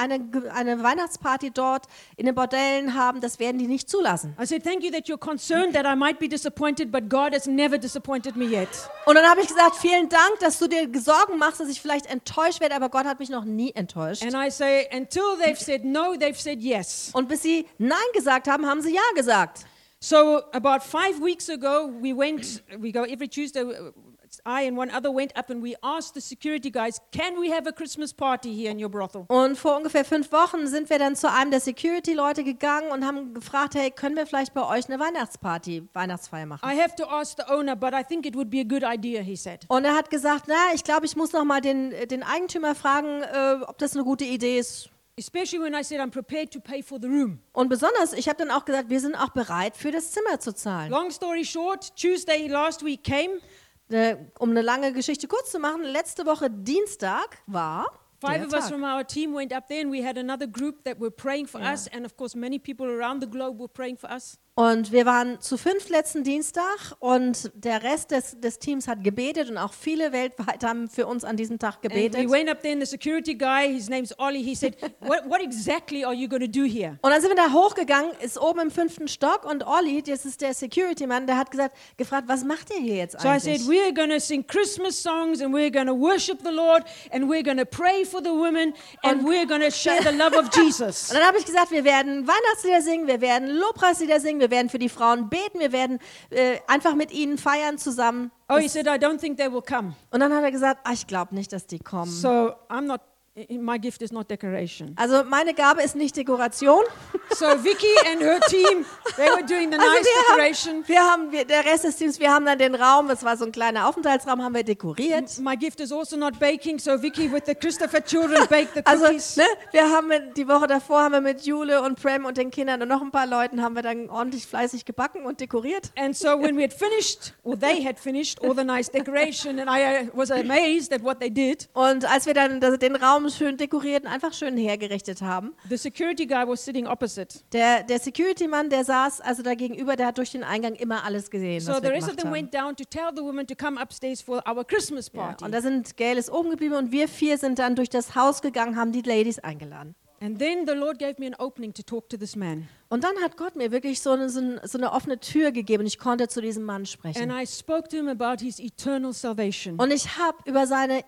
eine Weihnachtsparty dort in den Bordellen haben, das werden die nicht zulassen. I said, thank you that you're concerned that I might be disappointed, but God has never disappointed me yet. Und dann habe ich gesagt, vielen Dank, dass du dir Sorgen machst, dass ich vielleicht enttäuscht werde, aber Gott hat mich noch nie enttäuscht. And I say, until they've said no, they've said yes. Und bis sie Nein gesagt haben, haben sie Ja gesagt. So about 5 weeks ago, we go every Tuesday, I and one other went up and we asked the security guys, can we have a Christmas party here in your brothel? Und vor ungefähr 5 Wochen sind wir dann zu einem der Security-Leute gegangen und haben gefragt, hey, können wir vielleicht bei euch eine Weihnachtsfeier machen? I have to ask the owner, but I think it would be a good idea, he said. Und er hat gesagt, na, ich glaube, ich muss noch mal den Eigentümer fragen, ob das eine gute Idee ist. Especially when I said I'm prepared to pay for the room. Und besonders, ich habe dann auch gesagt, wir sind auch bereit, für das Zimmer zu zahlen. Long story short, Tuesday last week came. Um eine lange Geschichte kurz zu machen, letzte Woche Dienstag war 5 der of us Tag. from our team went up there and we had another group that were praying for us, and of course many people around the globe were praying for us. Und wir waren zu 5 letzten Dienstag und der Rest des Teams hat gebetet und auch viele weltweit haben für uns an diesem Tag And we gebetet. went up there and the security guy, his name's Ollie, he said, what exactly are you going to do here? Und dann sind wir da hochgegangen, ist oben im 5. Stock und Olli, das ist der Security-Mann, der hat gefragt, was macht ihr hier jetzt So I said, eigentlich? we're going to sing Christmas songs and we're going to worship the Lord and we're going to pray for the women and we're going to share the love of Jesus. Und dann habe ich gesagt, wir werden Weihnachtslieder singen, wir werden Lobpreislieder singen, wir werden für die Frauen beten, wir werden einfach mit ihnen feiern zusammen. Oh, he said, I don't think they will come. Und dann hat er gesagt, ich glaube nicht, dass die kommen. So my gift is not decoration. Also meine Gabe ist nicht Dekoration. So Vicky and her team, they were doing the nice decoration. Der Rest des Teams, wir haben dann den Raum, das war so ein kleiner Aufenthaltsraum, haben wir dekoriert. My gift is also not baking, so Vicky with the Christopher children baked the Also, cookies. ne, die Woche davor haben wir mit Jule und Prem und den Kindern und noch ein paar Leuten haben wir dann ordentlich fleißig gebacken und dekoriert. And so when we had finished, or they had finished, all the nice decoration, and I was amazed at what they did. Und als wir dann den Raum Baum schön dekoriert und einfach schön hergerichtet haben. The security guy was sitting opposite. Der Security-Mann, der saß also da gegenüber, der hat durch den Eingang immer alles gesehen, So was the wir rest of gemacht them haben. went down to tell the woman to come upstairs for our Christmas Ja, party. und da sind Gail ist oben geblieben und wir 4 sind dann durch das Haus gegangen, haben die Ladies eingeladen. And then the Lord gave me an opening to talk to this man. Und dann hat Gott mir wirklich so eine offene Tür gegeben. Ich konnte zu diesem Mann And sprechen. I spoke to him about his eternal salvation. Und ich habe über seine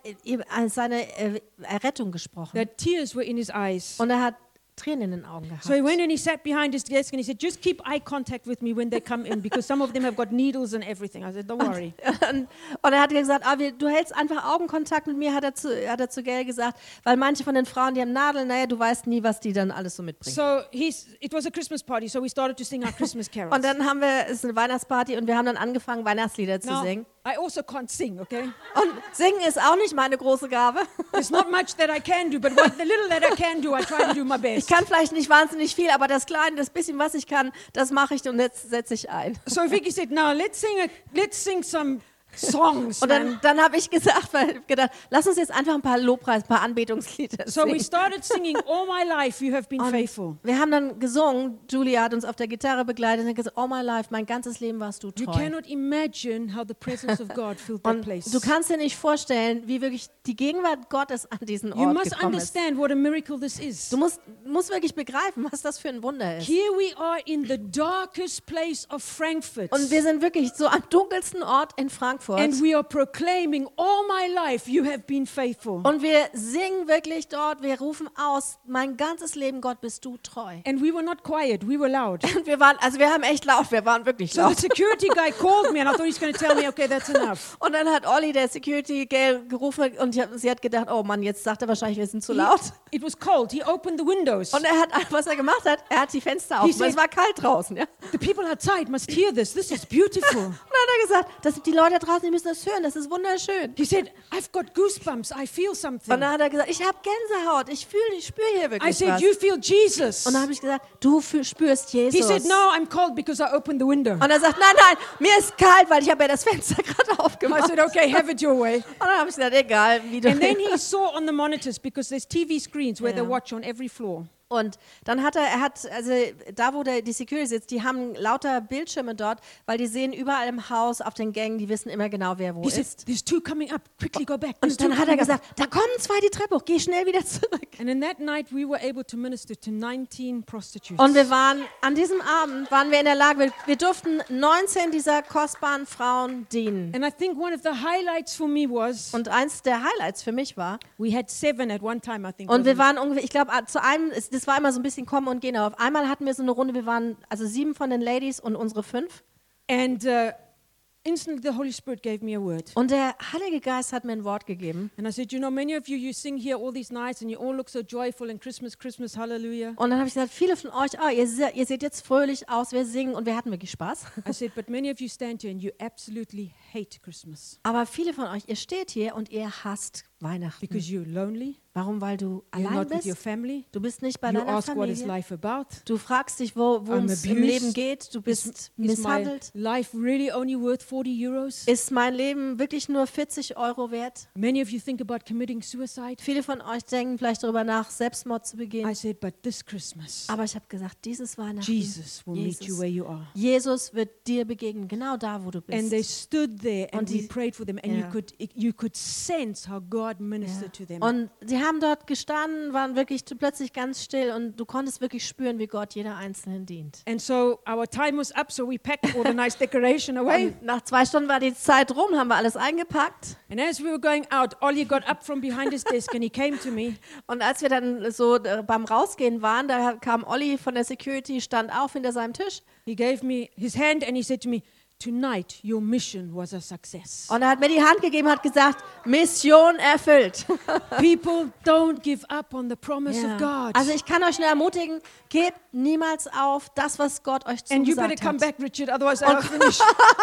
Errettung gesprochen. That tears were in his eyes. Und er hat Tränen in den Augen So he gehabt. went and he sat behind his desk and he said, just keep eye contact with me when they come in because some of them have got needles and everything. I said, don't worry. Und er hat gesagt, du hältst einfach Augenkontakt mit mir, hat er zu Gail gesagt, weil manche von den Frauen, die haben Nadeln, naja, du weißt nie, was die dann alles so mitbringen. So it was a Christmas party, so we started to sing our Christmas carols. Und dann es ist eine Weihnachtsparty und wir haben dann angefangen, Weihnachtslieder zu Now, singen. I also can't sing, okay? Und singen ist auch nicht meine große Gabe. There's not much that I can do, but the little that I can do, I try to do my Ich best. kann vielleicht nicht wahnsinnig viel, aber das Kleine, das bisschen, was ich kann, das mache ich und jetzt setze ich ein. So Vicky said, now let's sing some songs. Und man. dann habe ich gedacht, lass uns jetzt einfach ein paar Lobpreis, ein paar Anbetungslieder So we singen. started singing, all my life you have been faithful. Wir haben dann gesungen, Julia hat uns auf der Gitarre begleitet und hat gesagt, all my life, mein ganzes Leben warst du You treu. cannot imagine how the presence of God filled that Und place. du kannst dir nicht vorstellen, wie wirklich die Gegenwart Gottes an diesen You Ort must gekommen ist. understand what a miracle this is. Du musst wirklich begreifen, was das für ein Wunder ist. Here we are in the darkest place of Frankfurt. Und wir sind wirklich so am dunkelsten Ort in Frankfurt. And we are proclaiming, all my life you have been faithful. Und wir singen wirklich dort, wir rufen aus, mein ganzes Leben, Gott, bist du treu. And we were not quiet, we were loud. Und wir haben echt laut, wir waren wirklich So laut. the security guy called me and I thought he's going to tell me, okay, that's enough. Und dann hat Olli, der Security, Gail, gerufen und sie hat gedacht, oh Mann, jetzt sagt er wahrscheinlich, wir sind zu laut. It was cold. He opened the windows. Und was er gemacht hat, er hat die Fenster auf, said- weil es war kalt draußen. Ja? The people outside must hear this. This is beautiful. Und dann hat er gesagt, die Leute da draußen, die müssen das hören, das ist wunderschön. He said, I've got goosebumps. I feel Und something. dann hat er gesagt, ich habe Gänsehaut, ich spüre hier I wirklich said, was. you feel Jesus. Und dann habe ich gesagt, du spürst Jesus. He said, no, I'm cold because I opened the window. Und er sagt, nein, mir ist kalt, weil ich habe ja das Fenster gerade I aufgemacht. said, okay, have it your way. Und dann habe ich gesagt, egal, wie du And then willst. he saw on the monitors, because there's TV screens where they Yeah. watch on every floor. Und dann hat also da wo die Security sitzt, die haben lauter Bildschirme dort, weil die sehen überall im Haus, auf den Gängen, die wissen immer genau, wer wo He said, ist. there's two coming up. Quickly go back. There's Und two dann hat er coming up. gesagt, da kommen 2 die Treppe hoch, geh schnell wieder zurück. And in that night, we were able to minister to 19 prostitutes. Und an diesem Abend waren wir in der Lage, wir durften 19 dieser kostbaren Frauen dienen. And I think one of the highlights for me was, Und eins der Highlights für mich war, we had 7 at one time, I think. und wir wasn't it? waren ungefähr, ich glaube, zu einem, das war immer so ein bisschen kommen und gehen, aber auf einmal hatten wir so eine Runde, wir waren also 7 von den Ladies und unsere 5. And instantly the Holy Spirit gave me a word. Und der Heilige Geist hat mir ein Wort gegeben. And I said, you know, many of you, you sing here all these nights and you all look so joyful and Christmas, Christmas, hallelujah. Und dann habe ich gesagt, viele von euch, ihr seht jetzt fröhlich aus, wir singen und wir hatten wirklich Spaß. I said, but many of you stand here and you absolutely hate Christmas Aber viele von euch, ihr steht hier und ihr hasst Weihnachten. because you're lonely, Warum? Weil du you're allein not with your bist. family, Du bist nicht bei you deiner ask what is Familie. life about. Du fragst dich, worum es im abused. Leben geht. Du bist Is my misshandelt. life really only worth 40 euros? Ist mein Leben wirklich nur 40 € wert? Many of you think about committing suicide. Viele von euch denken vielleicht darüber nach, Selbstmord zu begehen. I said, but this Christmas, Aber ich habe gesagt, dieses Weihnachten, Jesus will meet you where you are. Jesus wird dir begegnen, genau da, wo du And they bist. stood there and Und we die- prayed for them, and Ja. you could sense how God ministered to them. Und sie haben dort gestanden, waren wirklich plötzlich ganz still und du konntest wirklich spüren, wie Gott jeder Einzelnen dient. And so our time was up, so we packed all the nice decoration away. Und nach 2 Stunden war die Zeit rum, haben wir alles eingepackt. And as we were going out, Ollie got up from behind his desk and he came to me. Und als wir dann so beim Rausgehen waren, da kam Olli von der Security, stand auf hinter seinem Tisch He gave me his hand and he said to me, tonight your mission was a success. und er hat mir die Hand gegeben, hat gesagt, Mission erfüllt. People don't give up on the promise of Ja. God. Also ich kann euch nur ermutigen, gebt niemals auf das, was Gott euch And you better zugesagt come hat. back, Richard, otherwise I'll finish.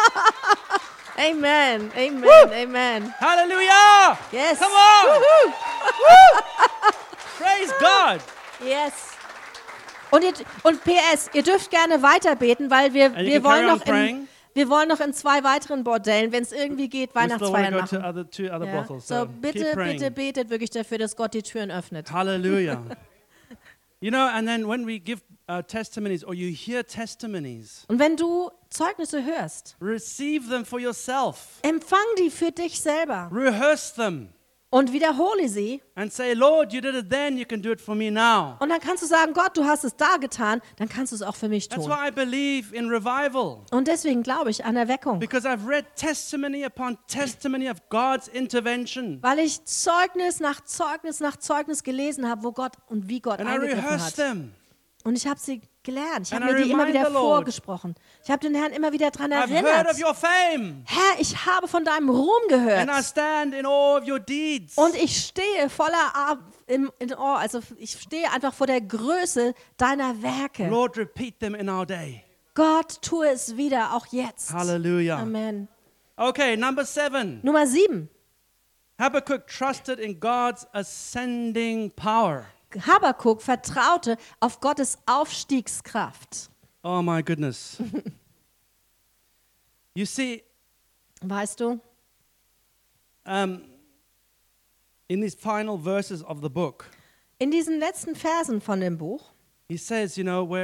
Amen, amen, amen. Hallelujah! Yes. Come on! Woohoo. Praise God! Yes. Und PS, ihr dürft gerne weiter beten, weil wir And you can wollen carry on noch praying. Wir wollen noch in 2 weiteren Bordellen, wenn es irgendwie geht, We still want Weihnachtsfeiern to go to machen. two other Ja? brothels. So keep bitte, praying. bitte betet wirklich dafür, dass Gott die Türen öffnet. Hallelujah. You know, and then when we give testimonies or you hear testimonies, Und wenn du Zeugnisse hörst, receive them for yourself. empfang die für dich selber Rehearse them und wiederhole sie. and say, Lord, you did it then, you can do it for me now. Und dann kannst du sagen, Gott, du hast es da getan, dann kannst du es auch für mich That's tun. why I believe in revival. Und deswegen glaube ich an Erweckung, Because I've read testimony upon testimony of God's intervention. weil ich Zeugnis nach Zeugnis nach Zeugnis gelesen habe, wo Gott und wie Gott And I eingegriffen rehearsed hat. them. Und ich habe sie gelernt. Ich And habe I mir die immer remind wieder the Lord. vorgesprochen. Ich habe den Herrn immer wieder daran I've heard erinnert. of your fame. Herr, ich habe von deinem Ruhm And I gehört. stand in awe of your deeds. Und ich stehe in Ohr, also ich stehe einfach vor der Größe deiner Werke. Lord, repeat them in our day. Gott, tue es wieder, auch jetzt. Hallelujah. Amen. Okay, number 7. Nummer 7. Habakkuk trusted in God's ascending power. Habakuk vertraute auf Gottes Aufstiegskraft. Oh my goodness. You see, Weißt du, in these final verses of the book, in diesen letzten Versen von dem Buch, he says, you know,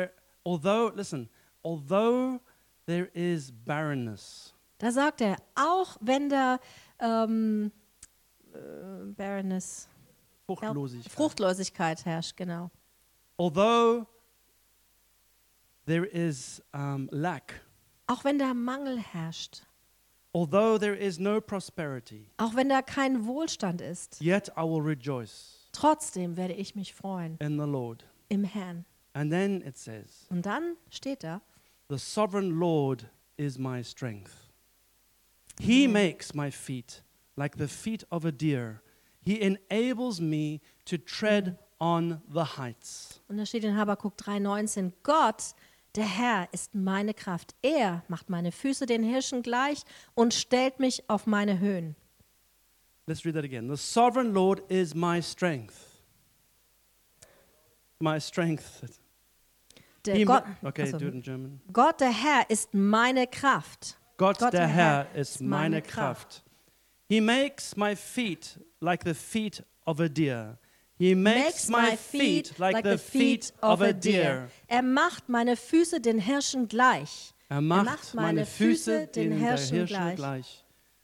although there is barrenness, da sagt er, auch wenn da Barrenness, Fruchtlosigkeit, Fruchtlosigkeit herrscht, genau. although there is lack, Auch wenn da Mangel herrscht, although there is no prosperity, auch wenn da kein Wohlstand ist, yet I will rejoice trotzdem werde ich mich freuen in the Lord. im Herrn. And then it says, Und dann steht da, the sovereign Lord is my strength. He makes my feet like the feet of a deer. He enables me to tread on the heights. und da steht in Habakuk 3,19, Gott, der Herr, ist meine Kraft. Er macht meine Füße den Hirschen gleich und stellt mich auf meine Höhen. Let's read that again. The sovereign Lord is my strength. My strength. Der Gott, Okay, also, do it in German. Gott, der Herr, ist meine Kraft. Gott Gott, der der Herr Herr, ist ist meine meine Kraft. He makes my feet like the feet of a deer. He makes my feet like the feet of a deer. Er macht meine Füße den Hirschen gleich. Er macht meine Füße den Hirschen gleich.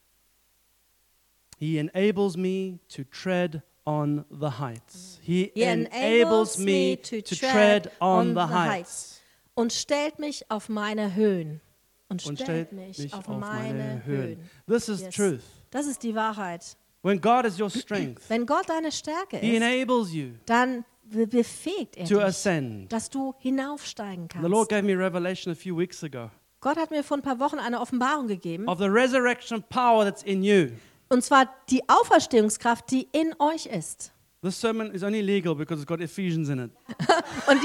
He enables me to tread on the heights. He enables me to tread on the heights. Und stellt mich auf meine Höhen. Und Und stellt mich auf meine Höhen. This is Yes. truth. Das ist die Wahrheit. When God is your strength, Wenn Gott deine Stärke He ist, enables you dann befähigt er to dich, ascend. dass du hinaufsteigen The Lord kannst. gave me revelation a few weeks ago Gott hat mir vor ein paar Wochen eine Offenbarung gegeben. of the resurrection power that's in you. Und zwar die Auferstehungskraft, die in euch ist. This sermon is only legal because it's got Ephesians in it. Und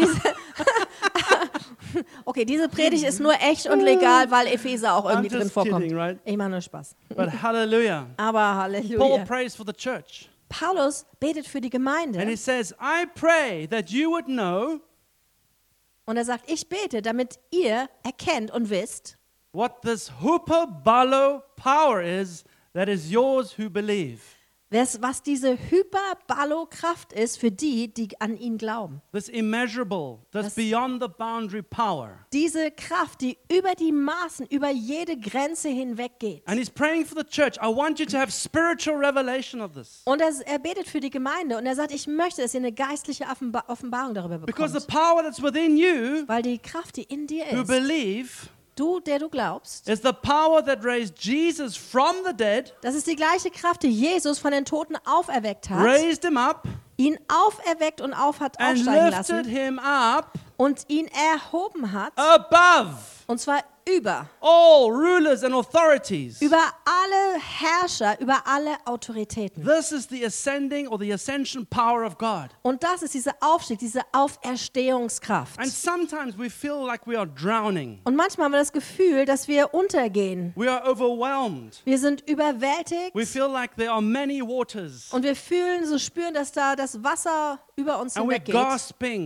diese Predigt ist nur echt und legal, weil Epheser auch irgendwie I'm just drin vorkommt. kidding, right? Ich mache nur Spaß. But hallelujah. Aber Paul Halleluja. prays for the church. Paulus betet für die And he Gemeinde says, I pray that you would know und er sagt, ich bete, damit ihr erkennt und wisst, what this hyperbalo power is that is yours who believe. was diese Hyperballo-Kraft ist für die, die an ihn glauben. This immeasurable, this Das- beyond the boundary power. Diese Kraft, die über die Maßen, über jede Grenze hinweg geht. And he's praying for the church. I want you to have spiritual revelation of this. Und er betet für die Gemeinde und er sagt, ich möchte, dass ihr eine geistliche Offenbarung darüber Because the bekommt. power that's within you Weil die Kraft, die in dir who ist, believe du, der du glaubst, is the power that raised Jesus from the dead, das ist die gleiche Kraft, die Jesus von den Toten auferweckt hat, raised him up, ihn auferweckt und hat and aufsteigen lifted lassen him up und ihn erhoben hat, above und zwar über all rulers and authorities. alle Herrscher, über alle Autoritäten. This is the ascending or the ascension power of God. Und das ist dieser Aufstieg, diese Auferstehungskraft. And sometimes we feel like we are drowning. Und manchmal haben wir das Gefühl, dass wir untergehen. We are overwhelmed. Wir sind überwältigt We feel like there are many waters. und wir spüren, dass da das Wasser über uns And we're hinweggeht. gasping.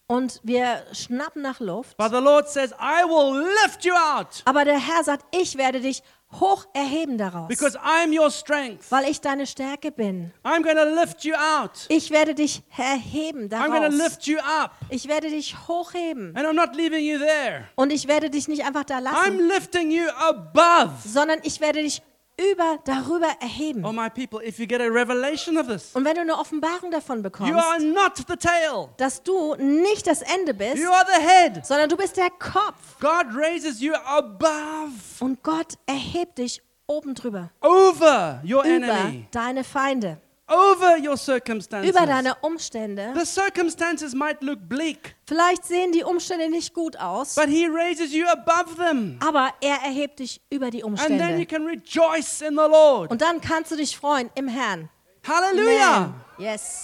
und wir schnappen nach Luft. But the Lord says, I will lift you out Aber der Herr sagt, ich werde dich hoch erheben daraus, because I'm your strength. weil ich deine Stärke bin. I'm going to lift you out. Ich werde dich erheben I'm going to daraus. lift you up. Ich werde dich hochheben. And I'm not leaving you there. Und ich werde dich nicht einfach da I'm lassen, lifting you above. sondern ich werde dich darüber erheben. Oh, my people, if you get a revelation of this, Und wenn du eine Offenbarung davon you bekommst, are not the tail. dass du nicht das Ende bist, You are the head. sondern du bist der Kopf. God raises you above, Und Gott erhebt dich oben drüber, over your über enemy, deine Feinde, over your circumstances. über deine Umstände. The circumstances might look bleak, Vielleicht sehen die Umstände nicht gut aus, but He raises you above them. aber er erhebt dich über die And then you Umstände. can rejoice in the Lord. Und dann kannst du dich freuen im Herrn. Hallelujah. Amen. Yes.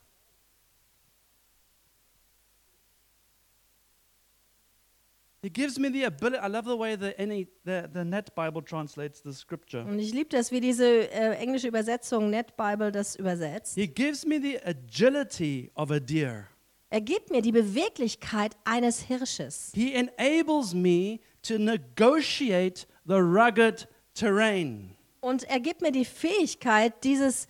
He gives me the ability. I love the way the Net Bible translates the scripture. Und ich liebe das, wie diese englische Übersetzung Net Bible das übersetzt. He gives me the agility of a deer. Er gibt mir die Beweglichkeit eines Hirsches. He enables me to negotiate the rugged terrain. Und er gibt mir die Fähigkeit, dieses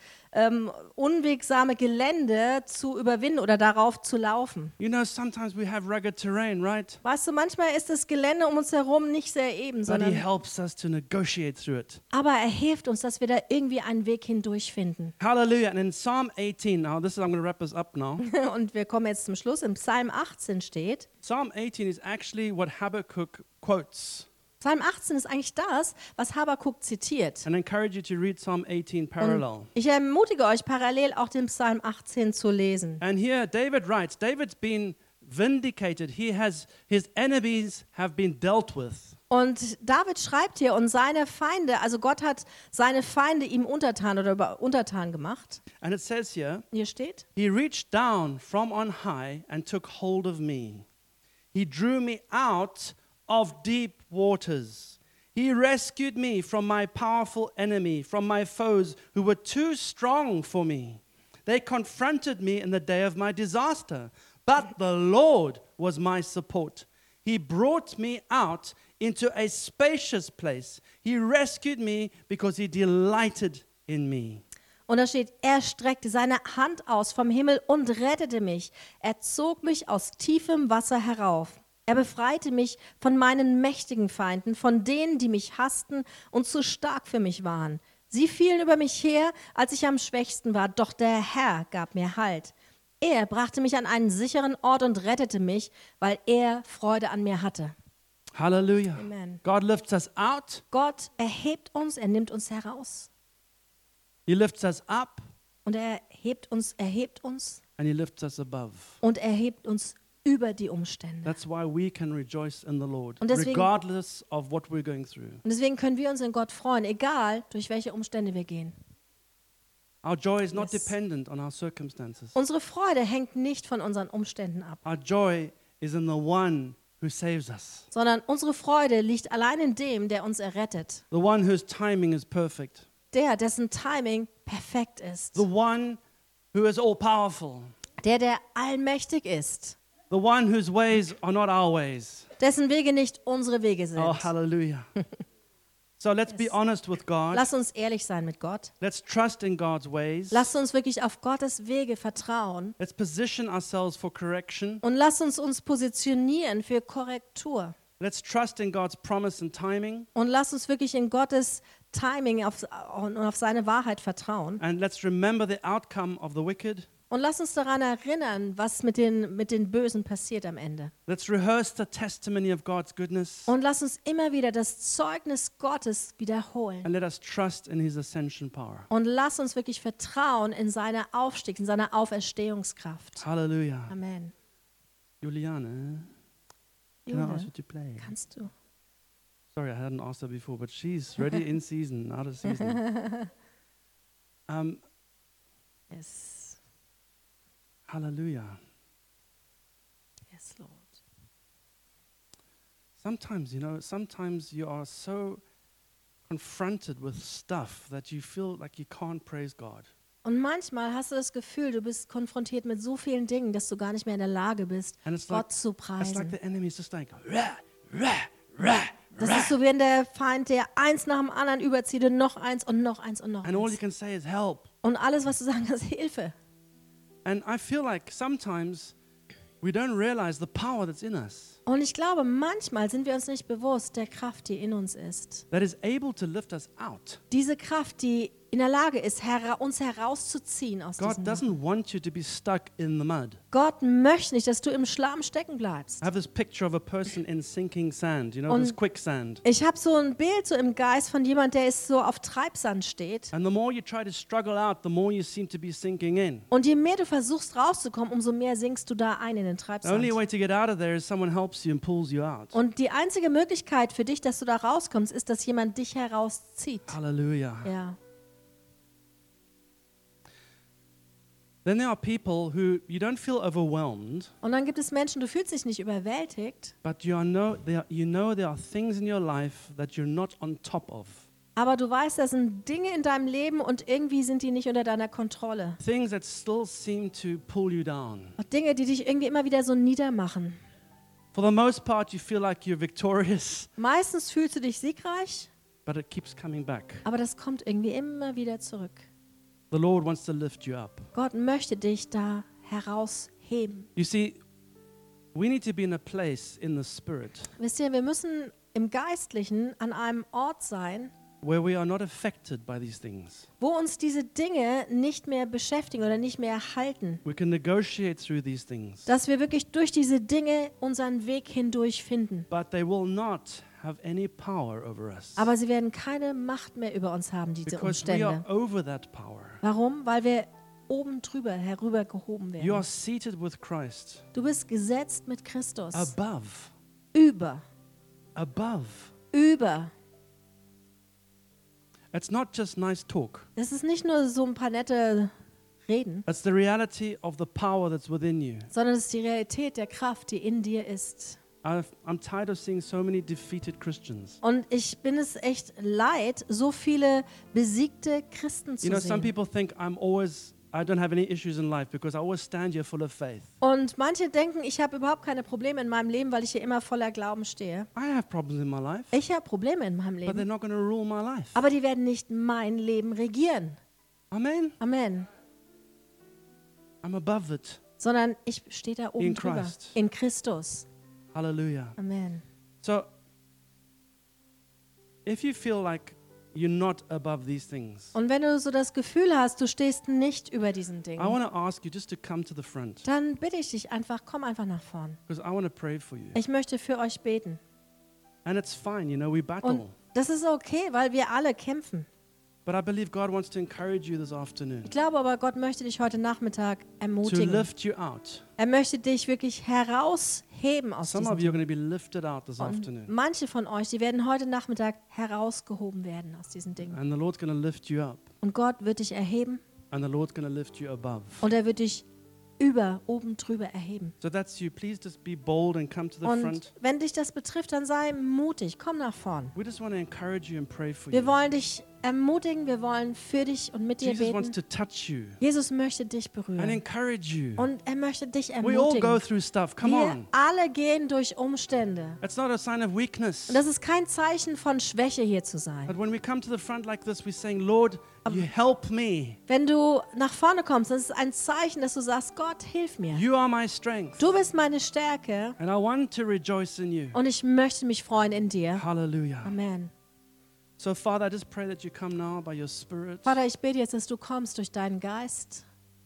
unwegsame Gelände zu überwinden oder darauf zu laufen. You know, sometimes we have rugged terrain, right? Weißt du, manchmal ist das Gelände um uns herum nicht sehr eben, But He sondern helps us to negotiate through it. aber er hilft uns, dass wir da irgendwie einen Weg hindurch finden. Hallelujah. And in Psalm 18, now I'm going to wrap this up now. Und wir kommen jetzt zum Schluss. Im Psalm 18 steht, Psalm 18 is actually what Habakkuk quotes. Psalm 18 ist eigentlich das, was Habakuk zitiert. And I encourage you to read Psalm 18 parallel. Ich ermutige euch, parallel auch den Psalm 18 zu lesen. And here David writes, David's been vindicated. His enemies have been dealt with. Und David schreibt hier, und seine Feinde, also Gott hat seine Feinde ihm untertan oder untertan gemacht. And it says here, Hier steht, He reached down from on high and took hold of me. He drew me out of deep waters. He rescued me from my powerful enemy, from my foes who were too strong for me. They confronted me in the day of my disaster, but the Lord was my support. He brought me out into a spacious place. He rescued me because he delighted in me. und da steht, er streckte seine Hand aus vom Himmel und rettete mich. Er zog mich aus tiefem Wasser herauf. Er befreite mich von meinen mächtigen Feinden, von denen, die mich hassten und zu stark für mich waren. Sie fielen über mich her, als ich am schwächsten war, doch der Herr gab mir Halt. Er brachte mich an einen sicheren Ort und rettete mich, weil er Freude an mir hatte. Hallelujah. Amen. God lifts us out. Gott erhebt uns, er nimmt uns heraus. He lifts us up Und er erhebt uns and He lifts us above. und erhebt uns über die Umstände. That's why we can rejoice in the Lord, Und deswegen- regardless of what we're going through. Und deswegen können wir uns in Gott freuen, egal durch welche Umstände wir gehen. Our joy is not Yes. dependent on our circumstances. Unsere Freude hängt nicht von unseren Umständen ab, Our joy is in the one who saves us, sondern unsere Freude liegt allein in dem, der uns errettet. the one whose timing is perfect, Der, dessen Timing perfekt ist. the one who is all powerful, Der allmächtig ist. the one whose ways are not our ways. Dessen Wege nicht unsere Wege sind. Oh, hallelujah. So let's be honest with God. Lass uns ehrlich sein mit Gott. Let's trust in God's ways. Lass uns wirklich auf Gottes Wege vertrauen. Let's position ourselves for correction. Und lass uns positionieren für Korrektur. Let's trust in God's promise and timing. Und lass uns wirklich in Gottes Timing und auf seine Wahrheit vertrauen. And let's remember the outcome of the wicked. Und lass uns daran erinnern, was mit den Bösen passiert am Ende. Let's rehearse the testimony of God's goodness. Und lass uns immer wieder das Zeugnis Gottes wiederholen. And let us trust in His ascension power. Und lass uns wirklich vertrauen in seine Aufstieg, in seine Auferstehungskraft. Hallelujah. Amen. Juliana, can I ask Jule, you to play? kannst du? Sorry, I hadn't asked her before, but she's ready in season, out of season. Yes. Hallelujah. Yes, Lord. Sometimes you are so confronted with stuff that you feel like you can't praise God. Und manchmal hast du das Gefühl, du bist konfrontiert mit so vielen Dingen, dass du gar nicht mehr in der Lage bist, And it's Gott zu it's like preisen. the enemy is just like, rah, rah, rah, Das rah. ist so, wenn der Feind der eins nach dem anderen überzieht und noch eins und noch eins und noch And all you eins. can say is help. Und alles, was du sagen kannst, Hilfe. And I feel like sometimes we don't realize the power that's in us Und ich glaube, manchmal sind wir uns nicht bewusst der Kraft, die in uns ist. that is able to lift us out. Diese Kraft, die in der Lage ist, uns herauszuziehen aus God diesem doesn't want you to be stuck in the mud. Gott möchte nicht, dass du im Schlamm stecken bleibst. I have this picture of a person in sinking sand, you know, Und this quicksand. ich habe so ein Bild so im Geist von jemand, der ist so auf Treibsand steht. And the more you try to struggle out, the more you seem to be sinking in. Und je mehr du versuchst rauszukommen, umso mehr sinkst du da ein in den The Treibsand. only way to get out of there is someone helps you and pulls you out. Und die einzige Möglichkeit für dich, dass du da rauskommst, ist, dass jemand dich herauszieht. Hallelujah. Ja. Then there are people who you don't feel overwhelmed, Und dann gibt es Menschen, du fühlst dich nicht überwältigt, but you know there are things in your life that you're not on top of. aber du weißt, das sind Dinge in deinem Leben und irgendwie sind die nicht unter deiner Kontrolle. Things that still seem to pull you down. Und Dinge, die dich irgendwie immer wieder so niedermachen. For the most part, you feel like you're victorious, Meistens fühlst du dich siegreich, but it keeps coming back. aber das kommt irgendwie immer wieder zurück. The Lord wants to lift you up. Gott möchte dich da herausheben. You see, we need to be in a place in the Spirit Wisst ihr, wir müssen im Geistlichen an einem Ort sein, where we are not affected by these things. wo uns diese Dinge nicht mehr beschäftigen oder nicht mehr halten. We can negotiate through these things, Dass wir wirklich durch diese Dinge unseren Weg hindurch finden. but they will not have any power over us Aber sie werden keine Macht mehr über uns haben, diese because we are Umstände. over that power. Warum? Weil wir oben drüber herübergehoben You are werden. seated with Christ Du bist gesetzt mit Christus. above, Über. above. Über. It's not just nice talk. Das ist nicht nur so ein paar nette Reden, It's the reality of the power that's within you. sondern es ist die Realität der Kraft, die in dir ist. I'm tired of seeing so many defeated Christians. Und ich bin es echt leid, so viele besiegte Christen zu You know, some sehen. people think I don't have any issues in life because I always stand here full of faith. Und manche denken, ich habe überhaupt keine Probleme in meinem Leben, weil ich hier immer voller Glauben stehe. I have problems in my life, Ich habe Probleme in meinem but they're Leben, not going to rule my life. aber die werden nicht mein Leben regieren. Amen. Amen. I'm above it. Sondern ich stehe da oben In drüber. Christ. In Christus. Hallelujah. Amen. So, if you feel like you're not above these things, Und wenn du so das Gefühl hast, du stehst nicht über diesen I Dingen, want to ask you just to come to the front dann bitte ich dich einfach, komm einfach nach vorn. because I want to pray for you. Ich möchte für euch beten. And it's fine, you know, we Und battle. das ist okay, weil wir alle kämpfen. But I believe God wants to encourage you this afternoon Ich glaube aber, Gott möchte dich heute Nachmittag to ermutigen. lift you out. Er möchte dich wirklich herausheben aus Some diesem of you are Dingen. going to be lifted out this Und afternoon. manche von euch, die werden heute Nachmittag herausgehoben werden aus diesen Dingen. And the Lord's going to lift you up. Und Gott wird dich erheben And the Lord's going to lift you above. und er wird dich oben drüber erheben. So that's you. Please just be bold and come to the Und front. wenn dich das betrifft, dann sei mutig, komm nach vorn. We just want to encourage you and pray for Wir you. wollen dich ermutigen, wir wollen für dich und mit dir Jesus wants beten. to touch you Jesus möchte dich and berühren encourage you. und er möchte dich We all go ermutigen. through stuff. Come Wir on. alle gehen durch Umstände. It's not a sign of weakness. Und das ist kein Zeichen von Schwäche, hier zu But sein. when we come to the front like this, we're saying, Lord, you help me. Wenn du nach vorne kommst, das ist ein Zeichen, dass du sagst, Gott, hilf mir. You are my strength. Du bist meine Stärke And I want to rejoice in you. und ich möchte mich freuen in dir. Hallelujah. Amen. So, Father, I just pray that you come now by your Spirit. Vater, ich bete jetzt, dass du kommst durch deinen Geist.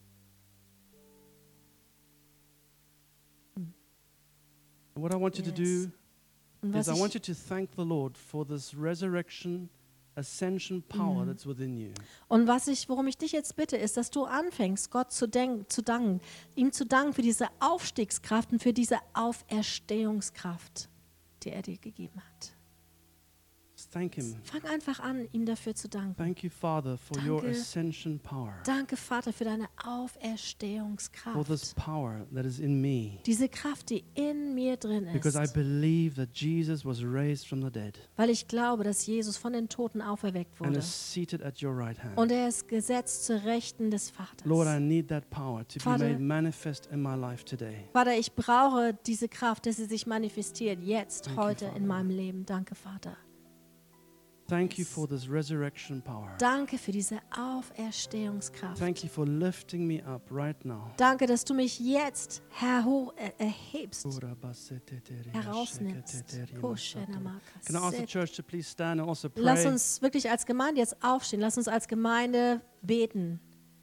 And what I want you to Yes. do Und is was I want ich, you to thank the Lord for this resurrection, ascension power that's within you. worum ich dich jetzt bitte, ist, dass du anfängst, Gott zu danken, ihm zu danken für diese Aufstiegskraft und für diese Auferstehungskraft, die er dir gegeben hat. Just Thank Him. Fang einfach an, ihm dafür zu danken. Thank you, Father, for your Danke. ascension power. Danke, Vater, für deine For this Auferstehungskraft. power that is in me. Diese Kraft, die in mir drin Because I ist. believe that Jesus was raised from the dead Weil ich glaube, dass Jesus von den Toten auferweckt and wurde. is seated at your right hand. Und er ist gesetzt zur Rechten des Vaters. Lord, I need that power to be Vater- made manifest in my life today. Vater, ich brauche diese Kraft, dass sie sich manifestiert, jetzt, Thank you, heute Father. in meinem Leben. Danke, Vater. Thank you for this resurrection power. Danke für diese Auferstehungskraft. Thank you for lifting me up right now. Danke, dass du mich jetzt erhebst, herausnimmst. Can I ask the church to please stand and also Lass pray? uns wirklich als Gemeinde jetzt aufstehen. Lass uns als Gemeinde beten.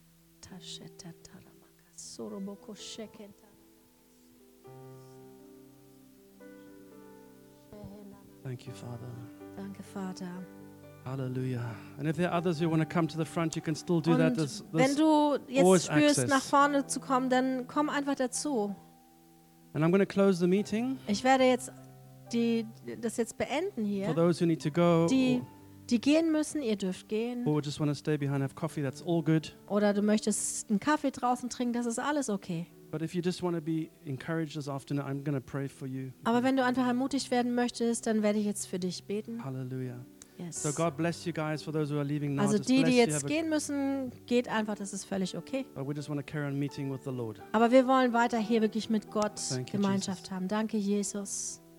Thank you, Father. Danke, Vater. Hallelujah. And if there are others who want to come to the front, you can still do that. Und wenn du always jetzt spürst, access. nach vorne zu kommen, dann komm einfach dazu. And I'm going to close the meeting. Ich werde jetzt das jetzt beenden For hier. those who need to go Die gehen müssen, ihr dürft gehen. or just want to stay behind and have coffee, that's all good. Oder du möchtest einen Kaffee draußen trinken, das ist alles okay. But if you just want to be encouraged this afternoon, I'm going to pray for you. Aber wenn du einfach ermutigt werden möchtest, dann werde ich jetzt für dich beten. Hallelujah. Yes. So God bless you guys. For those who are leaving now, Also just die bless you. jetzt Have a- gehen müssen, geht einfach, das ist völlig okay. But we just want to carry on meeting with the Lord. Aber wir wollen weiter hier wirklich mit Gott Thank you, Gemeinschaft haben. Danke, Jesus.